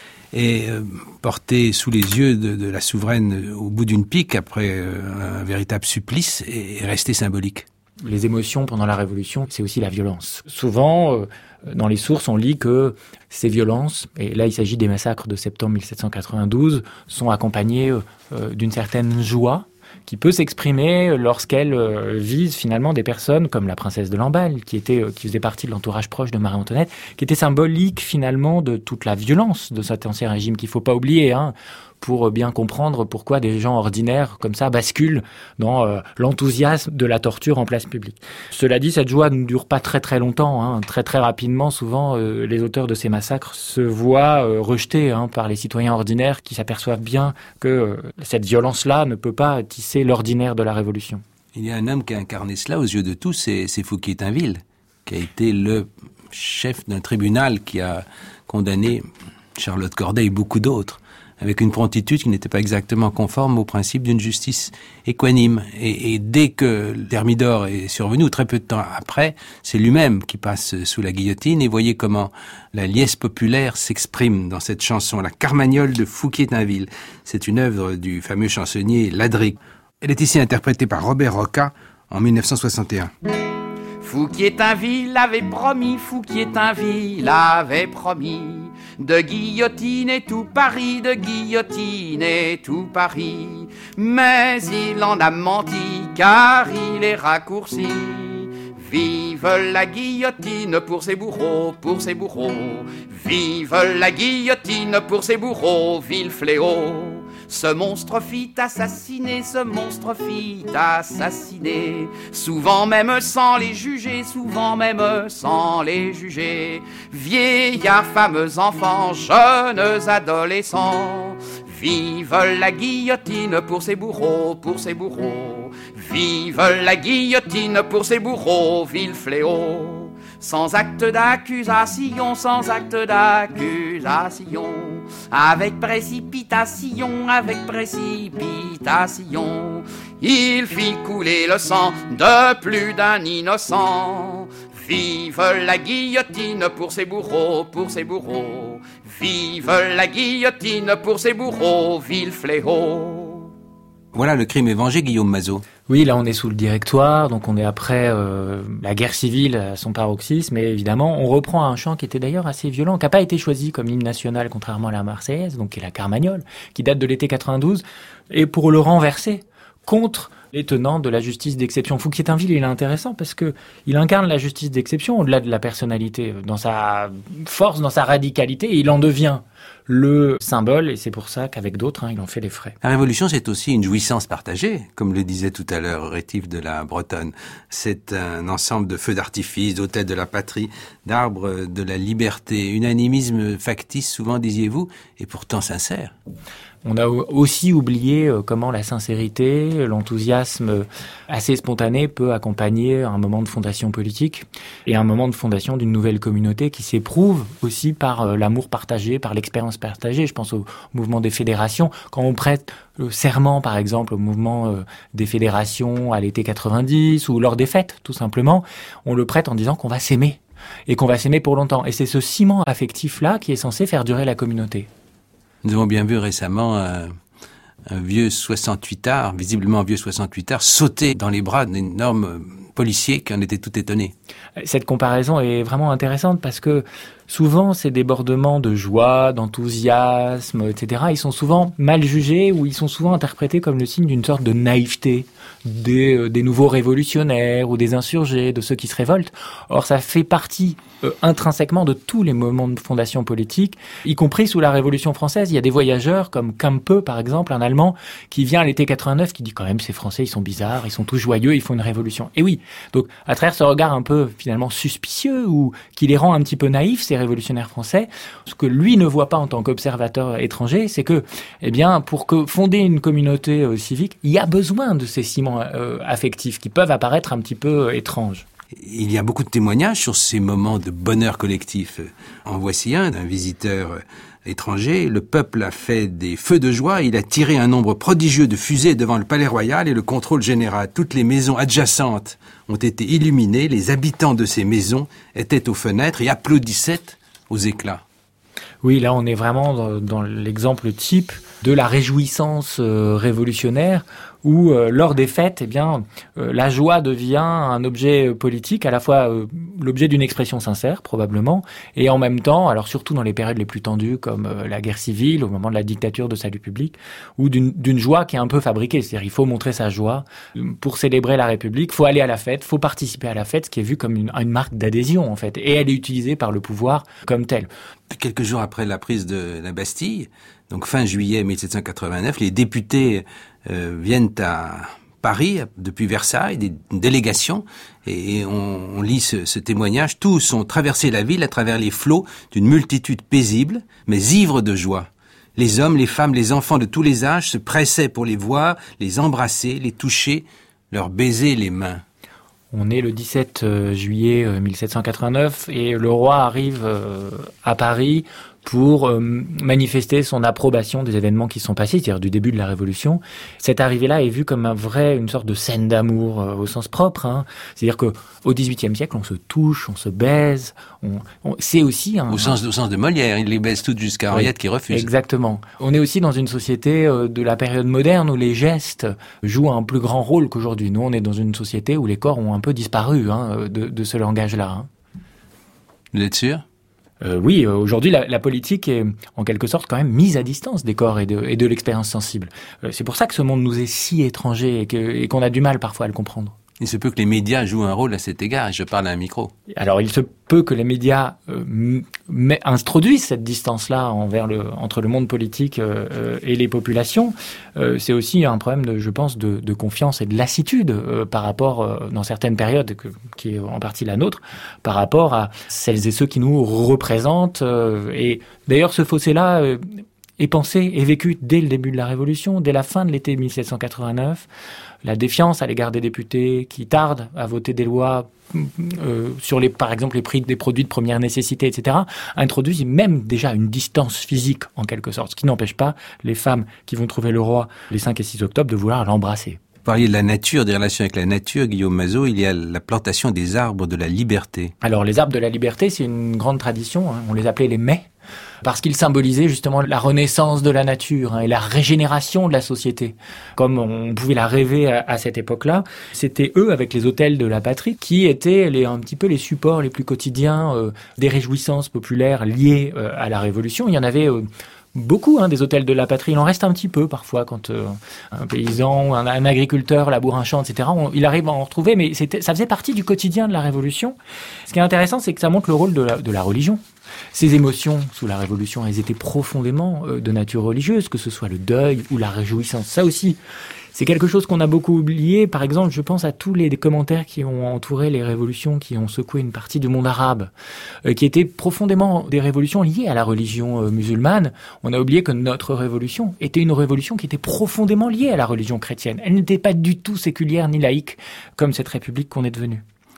est euh, portée sous les yeux de, de la souveraine au bout d'une pique, après euh, un véritable supplice, est resté symbolique. Les émotions pendant la Révolution, c'est aussi la violence. Souvent, euh, dans les sources, on lit que ces violences, et là il s'agit des massacres de septembre mille sept cent quatre-vingt-douze, sont accompagnées euh, d'une certaine joie qui peut s'exprimer lorsqu'elle euh, vise finalement des personnes comme la princesse de Lamballe, qui était, euh, qui faisait partie de l'entourage proche de Marie-Antoinette, qui était symbolique finalement de toute la violence de cet ancien régime qu'il faut pas oublier, hein, pour bien comprendre pourquoi des gens ordinaires comme ça basculent dans euh, l'enthousiasme de la torture en place publique. Cela dit, cette joie ne dure pas très très longtemps, hein. Très très rapidement, souvent, euh, les auteurs de ces massacres se voient euh, rejetés hein, par les citoyens ordinaires qui s'aperçoivent bien que euh, cette violence-là ne peut pas tisser l'ordinaire de la Révolution. Il y a un homme qui a incarné cela aux yeux de tous, c'est, c'est Fouquier-Tinville, qui a été le chef d'un tribunal qui a condamné Charlotte Corday et beaucoup d'autres, avec une promptitude qui n'était pas exactement conforme au principe d'une justice équanime. Et, et dès que Thermidor est survenu, ou très peu de temps après, c'est lui-même qui passe sous la guillotine. Et voyez comment la liesse populaire s'exprime dans cette chanson, la Carmagnole de Fouquier-Tinville. C'est une œuvre du fameux chansonnier Ladric. Elle est ici interprétée par Robert Roca en mille neuf cent soixante et un. Fouquier-Tinville avait promis, Fouquier-Tinville avait promis de guillotiner tout Paris, de guillotiner tout Paris. Mais il en a menti, car il est raccourci. Vive la guillotine pour ses bourreaux, pour ses bourreaux. Vive la guillotine pour ses bourreaux, vil fléau. Ce monstre fit assassiner, ce monstre fit assassiner, souvent même sans les juger, souvent même sans les juger. Vieillards, femmes, enfants, jeunes adolescents, vive la guillotine pour ses bourreaux, pour ses bourreaux. Vive la guillotine pour ses bourreaux, vil fléau. Sans acte d'accusation, sans acte d'accusation, avec précipitation, avec précipitation, il fit couler le sang de plus d'un innocent. Vive la guillotine pour ses bourreaux, pour ses bourreaux. Vive la guillotine pour ses bourreaux, vil fléau. Voilà le crime et vengé, Guillaume Mazot. Oui, là on est sous le Directoire, donc on est après euh, la guerre civile à son paroxysme, mais évidemment on reprend un chant qui était d'ailleurs assez violent, qui n'a pas été choisi comme hymne national contrairement à la Marseillaise, donc qui est la Carmagnole, qui date de l'été quatre-vingt-douze, et pour le renverser contre les tenants de la justice d'exception. Fouquier-Tinville, il est intéressant parce que il incarne la justice d'exception au-delà de la personnalité, dans sa force, dans sa radicalité, et il en devient le symbole, et c'est pour ça qu'avec d'autres, hein, il en fait les frais. La Révolution, c'est aussi une jouissance partagée, comme le disait tout à l'heure Rétif de la Bretonne. C'est un ensemble de feux d'artifice, d'hôtels de la patrie, d'arbres de la liberté, unanimisme factice, souvent disiez-vous, et pourtant sincère. On a aussi oublié comment la sincérité, l'enthousiasme assez spontané peut accompagner un moment de fondation politique et un moment de fondation d'une nouvelle communauté qui s'éprouve aussi par l'amour partagé, par l'expérience expériences partagées. Je pense au mouvement des fédérations. Quand on prête le serment, par exemple, au mouvement euh, des fédérations à l'été quatre-vingt-dix ou lors des fêtes, tout simplement, on le prête en disant qu'on va s'aimer et qu'on va s'aimer pour longtemps. Et c'est ce ciment affectif-là qui est censé faire durer la communauté. Nous avons bien vu récemment un, un vieux soixante-huitard, visiblement un vieux soixante-huitard, sauter dans les bras d'un énorme policier qui en était tout étonné. Cette comparaison est vraiment intéressante parce que souvent, ces débordements de joie, d'enthousiasme, et cetera, ils sont souvent mal jugés ou ils sont souvent interprétés comme le signe d'une sorte de naïveté des, euh, des nouveaux révolutionnaires ou des insurgés, de ceux qui se révoltent. Or, ça fait partie euh, intrinsèquement de tous les moments de fondation politique, y compris sous la Révolution française. Il y a des voyageurs comme Campe, par exemple, un Allemand, qui vient à l'été quatre-vingt-neuf, qui dit quand même, ces Français, ils sont bizarres, ils sont tous joyeux, ils font une révolution. Et oui, donc à travers ce regard un peu finalement suspicieux ou qui les rend un petit peu naïfs, ces révolutionnaires français, ce que lui ne voit pas en tant qu'observateur étranger, c'est que, eh bien, pour que fonder une communauté euh, civique, il y a besoin de ces ciments euh, affectifs qui peuvent apparaître un petit peu euh, étranges. Il y a beaucoup de témoignages sur ces moments de bonheur collectif. En voici un d'un visiteur étranger. Le peuple a fait des feux de joie. Il a tiré un nombre prodigieux de fusées devant le palais royal et le contrôle général. Toutes les maisons adjacentes ont été illuminées. Les habitants de ces maisons étaient aux fenêtres et applaudissaient aux éclats. Oui, là, on est vraiment dans, dans l'exemple type de la réjouissance euh, révolutionnaire où, euh, lors des fêtes, eh bien, euh, la joie devient un objet politique, à la fois euh, l'objet d'une expression sincère, probablement, et en même temps, alors surtout dans les périodes les plus tendues, comme euh, la guerre civile, au moment de la dictature de salut public, ou d'une, d'une joie qui est un peu fabriquée. C'est-à-dire, il faut montrer sa joie pour célébrer la République, il faut aller à la fête, il faut participer à la fête, ce qui est vu comme une, une marque d'adhésion, en fait, et elle est utilisée par le pouvoir comme telle. Quelques jours après la prise de la Bastille, donc fin juillet mille sept cent quatre-vingt-neuf, les députés euh, viennent à Paris, depuis Versailles, des délégations, et, et on, on lit ce, ce témoignage. Tous ont traversé la ville à travers les flots d'une multitude paisible, mais ivre de joie. Les hommes, les femmes, les enfants de tous les âges se pressaient pour les voir, les embrasser, les toucher, leur baiser les mains. On est le dix-sept juillet mille sept cent quatre-vingt-neuf et le roi arrive à Paris pour manifester son approbation des événements qui sont passés, c'est-à-dire du début de la Révolution. Cette arrivée-là est vue comme un vrai, une sorte de scène d'amour euh, au sens propre. Hein. C'est-à-dire qu'au dix-huitième siècle, on se touche, on se baise. On, on, c'est aussi un... Au sens, au sens de Molière, il les baise toutes jusqu'à Henriette oui, qui refuse. Exactement. On est aussi dans une société euh, de la période moderne où les gestes jouent un plus grand rôle qu'aujourd'hui. Nous, on est dans une société où les corps ont un peu disparu hein, de, de ce langage-là. Hein. Vous êtes sûr ? Euh, oui, aujourd'hui, la, la politique est en quelque sorte quand même mise à distance des corps et de, et de l'expérience sensible. Euh, c'est pour ça que ce monde nous est si étranger et, que, et qu'on a du mal parfois à le comprendre. Il se peut que les médias jouent un rôle à cet égard, et je parle à un micro. Alors, il se peut que les médias euh, m- introduisent cette distance-là envers le, entre le monde politique euh, et les populations. Euh, c'est aussi un problème, de, je pense, de, de confiance et de lassitude euh, par rapport, euh, dans certaines périodes, que, qui est en partie la nôtre, par rapport à celles et ceux qui nous représentent. Euh, et d'ailleurs, ce fossé-là... Euh, est pensé et vécu dès le début de la Révolution, dès la fin de l'été mille sept cent quatre-vingt-neuf. La défiance à l'égard des députés qui tardent à voter des lois euh, sur, les, par exemple, les prix des produits de première nécessité, et cetera, introduisent même déjà une distance physique, en quelque sorte, ce qui n'empêche pas les femmes qui vont trouver le roi les cinq et six octobre de vouloir l'embrasser. Vous parliez de la nature, des relations avec la nature, Guillaume Mazot, il y a la plantation des arbres de la liberté. Alors, les arbres de la liberté, c'est une grande tradition, hein. On les appelait les mets, parce qu'ils symbolisaient justement la renaissance de la nature hein, et la régénération de la société. Comme on pouvait la rêver à, à cette époque-là, c'était eux, avec les hôtels de la patrie, qui étaient les, un petit peu les supports les plus quotidiens euh, des réjouissances populaires liées euh, à la Révolution. Il y en avait... Euh, Beaucoup hein, des hôtels de la patrie, il en reste un petit peu parfois quand euh, un paysan, un, un agriculteur laboure un champ, et cetera. On, il arrive à en retrouver, mais c'était, ça faisait partie du quotidien de la Révolution. Ce qui est intéressant, c'est que ça montre le rôle de la, de la religion. Ces émotions sous la Révolution, elles étaient profondément euh, de nature religieuse, que ce soit le deuil ou la réjouissance. Ça aussi, c'est quelque chose qu'on a beaucoup oublié. Par exemple, je pense à tous les commentaires qui ont entouré les révolutions, qui ont secoué une partie du monde arabe, euh, qui étaient profondément des révolutions liées à la religion euh, musulmane. On a oublié que notre révolution était une révolution qui était profondément liée à la religion chrétienne. Elle n'était pas du tout séculière ni laïque, comme cette république qu'on est devenue.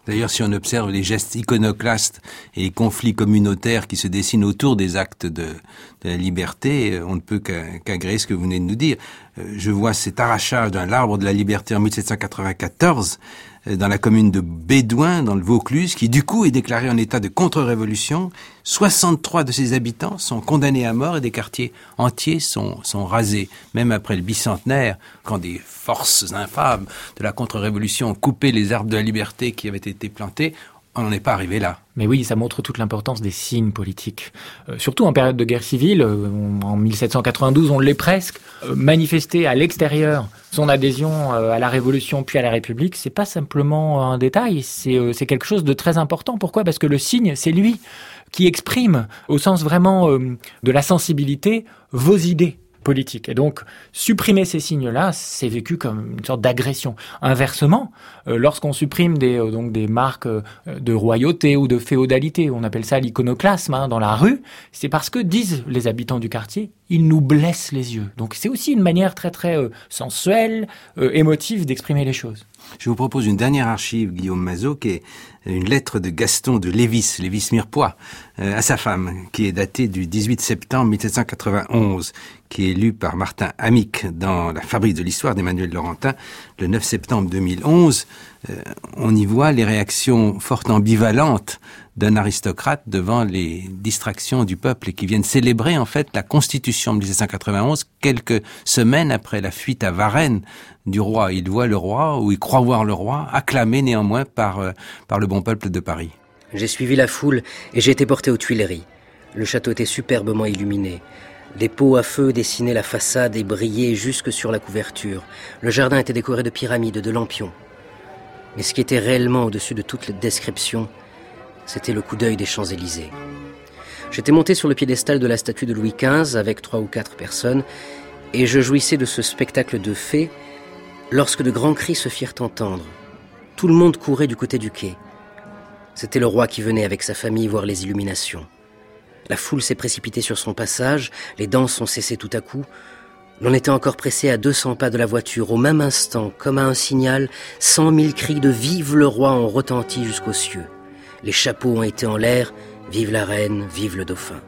D'ailleurs, si on observe les gestes iconoclastes et les conflits communautaires qui se dessinent autour des actes de, de la liberté, on ne peut qu'agréer ce que vous venez de nous dire. Je vois cet arrachage d'un l'arbre de la liberté en mille sept cent quatre-vingt-quatorze dans la commune de Bédouin, dans le Vaucluse, qui du coup est déclaré en état de contre-révolution. soixante-trois de ses habitants sont condamnés à mort et des quartiers entiers sont, sont rasés. Même après le bicentenaire, quand des forces infâmes de la contre-révolution ont coupé les arbres de la liberté qui avaient été plantés, on n'en est pas arrivé là. Mais oui, ça montre toute l'importance des signes politiques. Euh, surtout en période de guerre civile, euh, en mille sept cent quatre-vingt-douze, on l'est presque. Euh, manifester à l'extérieur son adhésion euh, à la Révolution puis à la République, c'est pas simplement un détail, c'est, euh, c'est quelque chose de très important. Pourquoi ? Parce que le signe, c'est lui qui exprime, au sens vraiment euh, de la sensibilité, vos idées politique. Et donc, supprimer ces signes-là, c'est vécu comme une sorte d'agression. Inversement, euh, lorsqu'on supprime des, euh, donc des marques euh, de royauté ou de féodalité, on appelle ça l'iconoclasme hein, dans la rue, c'est parce que, disent les habitants du quartier, ils nous blessent les yeux. Donc c'est aussi une manière très très euh, sensuelle, euh, émotive d'exprimer les choses. Je vous propose une dernière archive, Guillaume Mazot, qui est une lettre de Gaston de Lévis, Lévis-Mirepoix, euh, à sa femme, qui est datée du dix-huit septembre mille sept cent quatre-vingt-onze, qui est lue par Martin Amic dans La Fabrique de l'Histoire d'Emmanuel Laurentin, le neuf septembre deux mille onze. Euh, on y voit les réactions fort ambivalentes d'un aristocrate devant les distractions du peuple et qui viennent célébrer en fait la Constitution de mille sept cent quatre-vingt-onze quelques semaines après la fuite à Varennes du roi. Il voit le roi, ou il croit voir le roi, acclamé néanmoins par, euh, par le bon peuple de Paris. J'ai suivi la foule et j'ai été porté aux Tuileries. Le château était superbement illuminé. Des pots à feu dessinaient la façade et brillaient jusque sur la couverture. Le jardin était décoré de pyramides, de lampions. Mais ce qui était réellement au-dessus de toute description, c'était le coup d'œil des Champs-Élysées. J'étais monté sur le piédestal de la statue de Louis quinze avec trois ou quatre personnes et je jouissais de ce spectacle de fées lorsque de grands cris se firent entendre. Tout le monde courait du côté du quai. C'était le roi qui venait avec sa famille voir les illuminations. La foule s'est précipitée sur son passage, les danses ont cessé tout à coup. L'on était encore pressé à deux cents pas de la voiture. Au même instant, comme à un signal, cent mille cris de « Vive le roi » ont retenti jusqu'aux cieux. Les chapeaux ont été en l'air, vive la reine, vive le dauphin.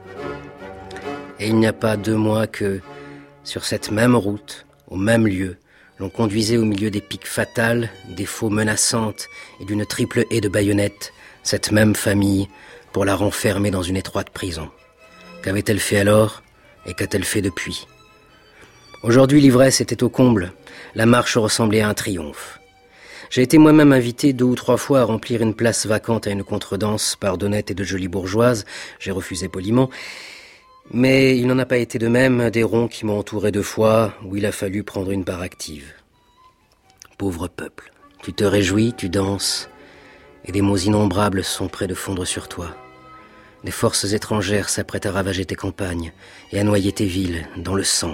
Et il n'y a pas deux mois que, sur cette même route, au même lieu, l'on conduisait au milieu des piques fatales, des faux menaçantes et d'une triple haie de baïonnettes, cette même famille, pour la renfermer dans une étroite prison. Qu'avait-elle fait alors, et qu'a-t-elle fait depuis ? Aujourd'hui, l'ivresse était au comble, la marche ressemblait à un triomphe. J'ai été moi-même invité deux ou trois fois à remplir une place vacante à une contredanse par d'honnêtes et de jolies bourgeoises. J'ai refusé poliment. Mais il n'en a pas été de même des ronds qui m'ont entouré deux fois, où il a fallu prendre une part active. Pauvre peuple, tu te réjouis, tu danses, et des mots innombrables sont près de fondre sur toi. Des forces étrangères s'apprêtent à ravager tes campagnes et à noyer tes villes dans le sang.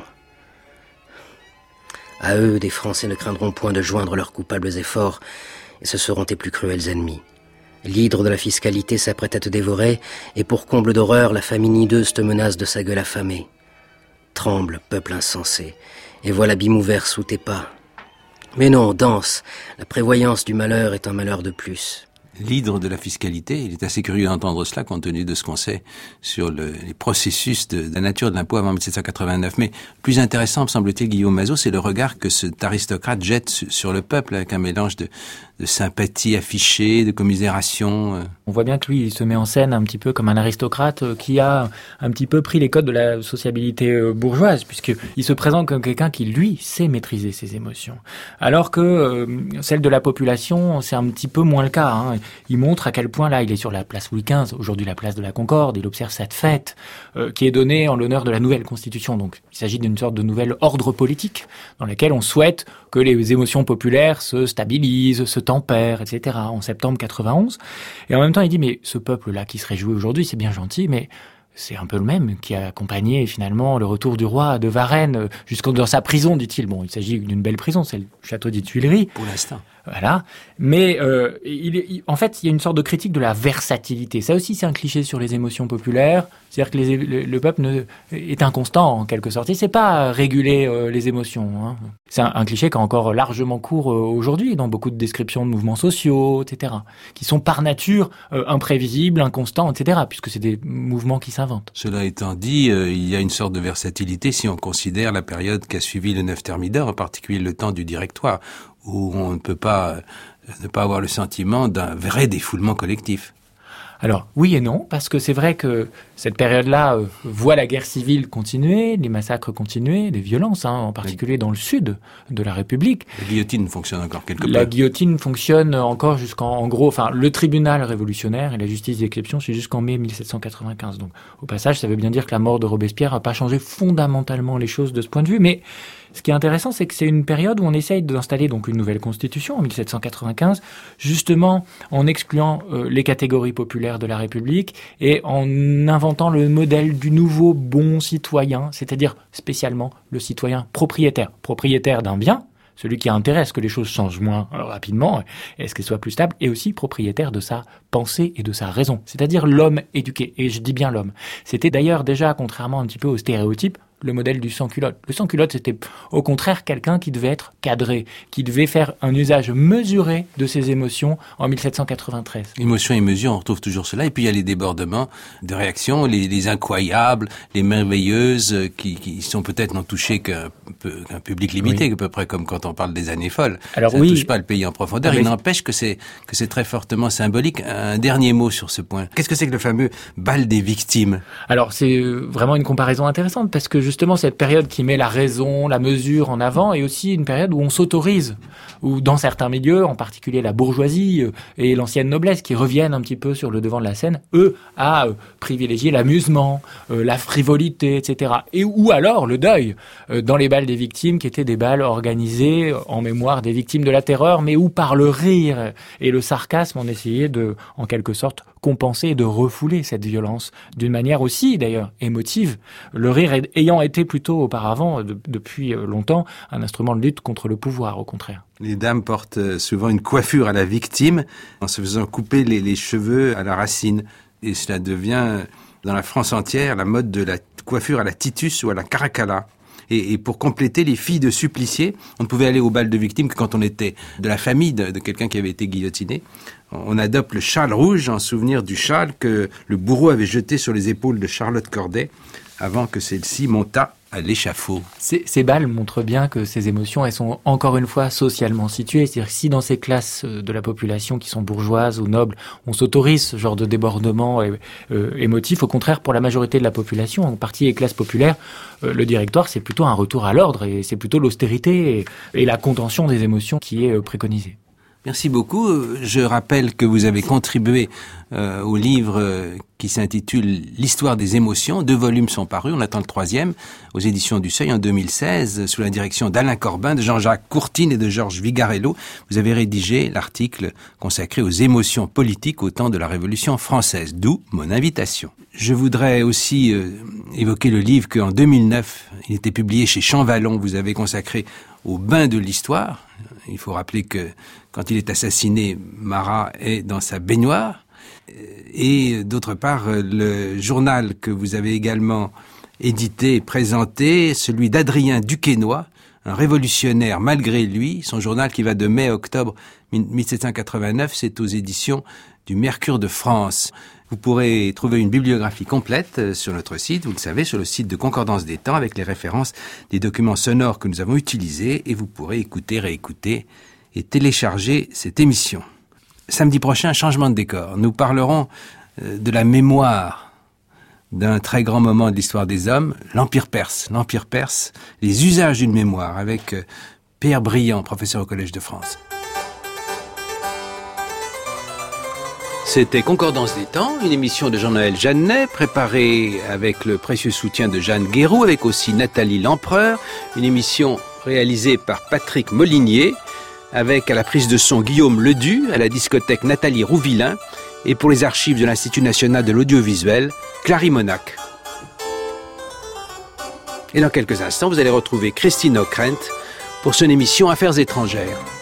À eux, des Français ne craindront point de joindre leurs coupables efforts, et ce seront tes plus cruels ennemis. L'hydre de la fiscalité s'apprête à te dévorer, et pour comble d'horreur, la famine hideuse te menace de sa gueule affamée. Tremble, peuple insensé, et vois l'abîme ouvert sous tes pas. Mais non, danse, la prévoyance du malheur est un malheur de plus. L'hydre de la fiscalité, il est assez curieux d'entendre cela compte tenu de ce qu'on sait sur le, les processus de, de la nature de l'impôt avant mille sept cent quatre-vingt-neuf. Mais plus intéressant, me semble-t-il, Guillaume Mazot, c'est le regard que cet aristocrate jette sur, sur le peuple avec un mélange de, de sympathie affichée, de commisération. On voit bien que lui, il se met en scène un petit peu comme un aristocrate qui a un petit peu pris les codes de la sociabilité bourgeoise, puisqu'il se présente comme quelqu'un qui, lui, sait maîtriser ses émotions. Alors que euh, celle de la population, c'est un petit peu moins le cas, hein. Il montre à quel point, là, il est sur la place Louis quinze, aujourd'hui la place de la Concorde, il observe cette fête euh, qui est donnée en l'honneur de la nouvelle Constitution. Donc, il s'agit d'une sorte de nouvel ordre politique dans laquelle on souhaite que les émotions populaires se stabilisent, se tempèrent, et cetera en septembre quatre-vingt-onze. Et en même temps, il dit, mais ce peuple-là qui se réjouit aujourd'hui, c'est bien gentil, mais c'est un peu le même qui a accompagné finalement le retour du roi de Varennes jusqu'à dans sa prison, dit-il. Bon, il s'agit d'une belle prison, c'est le château des Tuileries. Pour l'instant. Voilà. Mais euh, il, il, en fait, il y a une sorte de critique de la versatilité. Ça aussi, c'est un cliché sur les émotions populaires. C'est-à-dire que les, le, le peuple ne, est inconstant, en quelque sorte. Il ne sait pas réguler euh, les émotions. Hein. C'est un, un cliché qui a encore largement cours euh, aujourd'hui dans beaucoup de descriptions de mouvements sociaux, et cetera, qui sont par nature euh, imprévisibles, inconstants, et cetera, puisque c'est des mouvements qui s'inventent. Cela étant dit, euh, il y a une sorte de versatilité si on considère la période qui a suivi le neuf Thermidor, en particulier le temps du Directoire, où on ne peut pas euh, ne pas avoir le sentiment d'un vrai défoulement collectif. Alors, oui et non, parce que c'est vrai que cette période-là euh, voit la guerre civile continuer, les massacres continuer, les violences, hein, en particulier dans le sud de la République. La guillotine fonctionne encore quelque peu. La guillotine fonctionne encore jusqu'en, en gros, enfin, le tribunal révolutionnaire et la justice d'exception, c'est jusqu'en mai mille sept cent quatre-vingt-quinze. Donc, au passage, ça veut bien dire que la mort de Robespierre n'a pas changé fondamentalement les choses de ce point de vue, mais ce qui est intéressant, c'est que c'est une période où on essaye d'installer donc une nouvelle constitution en mille sept cent quatre-vingt-quinze, justement en excluant euh, les catégories populaires de la République et en inventant le modèle du nouveau bon citoyen, c'est-à-dire spécialement le citoyen propriétaire, propriétaire d'un bien, celui qui a intérêt à ce que les choses changent moins rapidement, et ce qu'elles soient plus stables, et aussi propriétaire de sa pensée et de sa raison, c'est-à-dire l'homme éduqué, et je dis bien l'homme. C'était d'ailleurs déjà, contrairement un petit peu aux stéréotypes, le modèle du sans-culotte. Le sans-culotte, c'était au contraire quelqu'un qui devait être cadré, qui devait faire un usage mesuré de ses émotions en mille sept cent quatre-vingt-treize. Émotions et mesures, on retrouve toujours cela. Et puis il y a les débordements de réactions, les, les incroyables, les merveilleuses, qui, qui sont peut-être n'ont touché qu'un, qu'un public limité, oui. À peu près comme quand on parle des années folles. Alors, ça oui. ne touche pas le pays en profondeur. Ah, il n'empêche que c'est, que c'est très fortement symbolique. Un dernier mot sur ce point. Qu'est-ce que c'est que le fameux bal des victimes? Alors c'est vraiment une comparaison intéressante parce que justement, cette période qui met la raison, la mesure en avant est aussi une période où on s'autorise, où dans certains milieux, en particulier la bourgeoisie et l'ancienne noblesse qui reviennent un petit peu sur le devant de la scène, eux, à privilégier l'amusement, la frivolité, et cetera. Et ou alors le deuil, dans les bals des victimes qui étaient des bals organisés en mémoire des victimes de la terreur, mais où par le rire et le sarcasme, on essayait de, en quelque sorte, compenser et de refouler cette violence d'une manière aussi, d'ailleurs, émotive. Le rire ayant été plutôt auparavant, de, depuis longtemps, un instrument de lutte contre le pouvoir, au contraire. Les dames portent souvent une coiffure à la victime en se faisant couper les, les cheveux à la racine. Et cela devient, dans la France entière, la mode de la coiffure à la Titus ou à la Caracalla. Et, et pour compléter, les filles de suppliciés, on ne pouvait aller au bal de victimes que quand on était de la famille de, de quelqu'un qui avait été guillotiné. On adopte le châle rouge en souvenir du châle que le bourreau avait jeté sur les épaules de Charlotte Corday avant que celle-ci montât à l'échafaud. Ces, ces bals montrent bien que ces émotions, elles sont encore une fois socialement situées. C'est-à-dire que si dans ces classes de la population qui sont bourgeoises ou nobles, on s'autorise ce genre de débordement euh, euh, émotif, au contraire, pour la majorité de la population, en partie les classes populaires, euh, le directoire, c'est plutôt un retour à l'ordre et c'est plutôt l'austérité et, et la contention des émotions qui est euh, préconisée. Merci beaucoup. Je rappelle que vous avez contribué euh, au livre euh, qui s'intitule « L'histoire des émotions ». Deux volumes sont parus, on attend le troisième, aux éditions du Seuil en deux mille seize, sous la direction d'Alain Corbin, de Jean-Jacques Courtine et de Georges Vigarello. Vous avez rédigé l'article consacré aux émotions politiques au temps de la Révolution française, d'où mon invitation. Je voudrais aussi euh, évoquer le livre qu'en deux mille neuf, il était publié chez Champvallon, vous avez consacré au bain de l'histoire. Il faut rappeler que quand il est assassiné, Marat est dans sa baignoire. Et d'autre part, le journal que vous avez également édité et présenté, celui d'Adrien Duquesnoy, un révolutionnaire malgré lui, son journal qui va de mai à octobre mille sept cent quatre-vingt-neuf, c'est aux éditions du Mercure de France. Vous pourrez trouver une bibliographie complète sur notre site, vous le savez, sur le site de Concordance des Temps, avec les références des documents sonores que nous avons utilisés, et vous pourrez écouter, réécouter et télécharger cette émission. Samedi prochain, changement de décor. Nous parlerons de la mémoire d'un très grand moment de l'histoire des hommes, l'Empire perse. L'Empire perse, les usages d'une mémoire, avec Pierre Briand, professeur au Collège de France. C'était Concordance des Temps, une émission de Jean-Noël Jeannet, préparée avec le précieux soutien de Jeanne Guéroux, avec aussi Nathalie Lempereur, une émission réalisée par Patrick Molinier, avec à la prise de son Guillaume Ledu, à la discothèque Nathalie Rouvillain, et pour les archives de l'Institut national de l'audiovisuel, Clary Monac. Et dans quelques instants, vous allez retrouver Christine Ockrent pour son émission Affaires étrangères.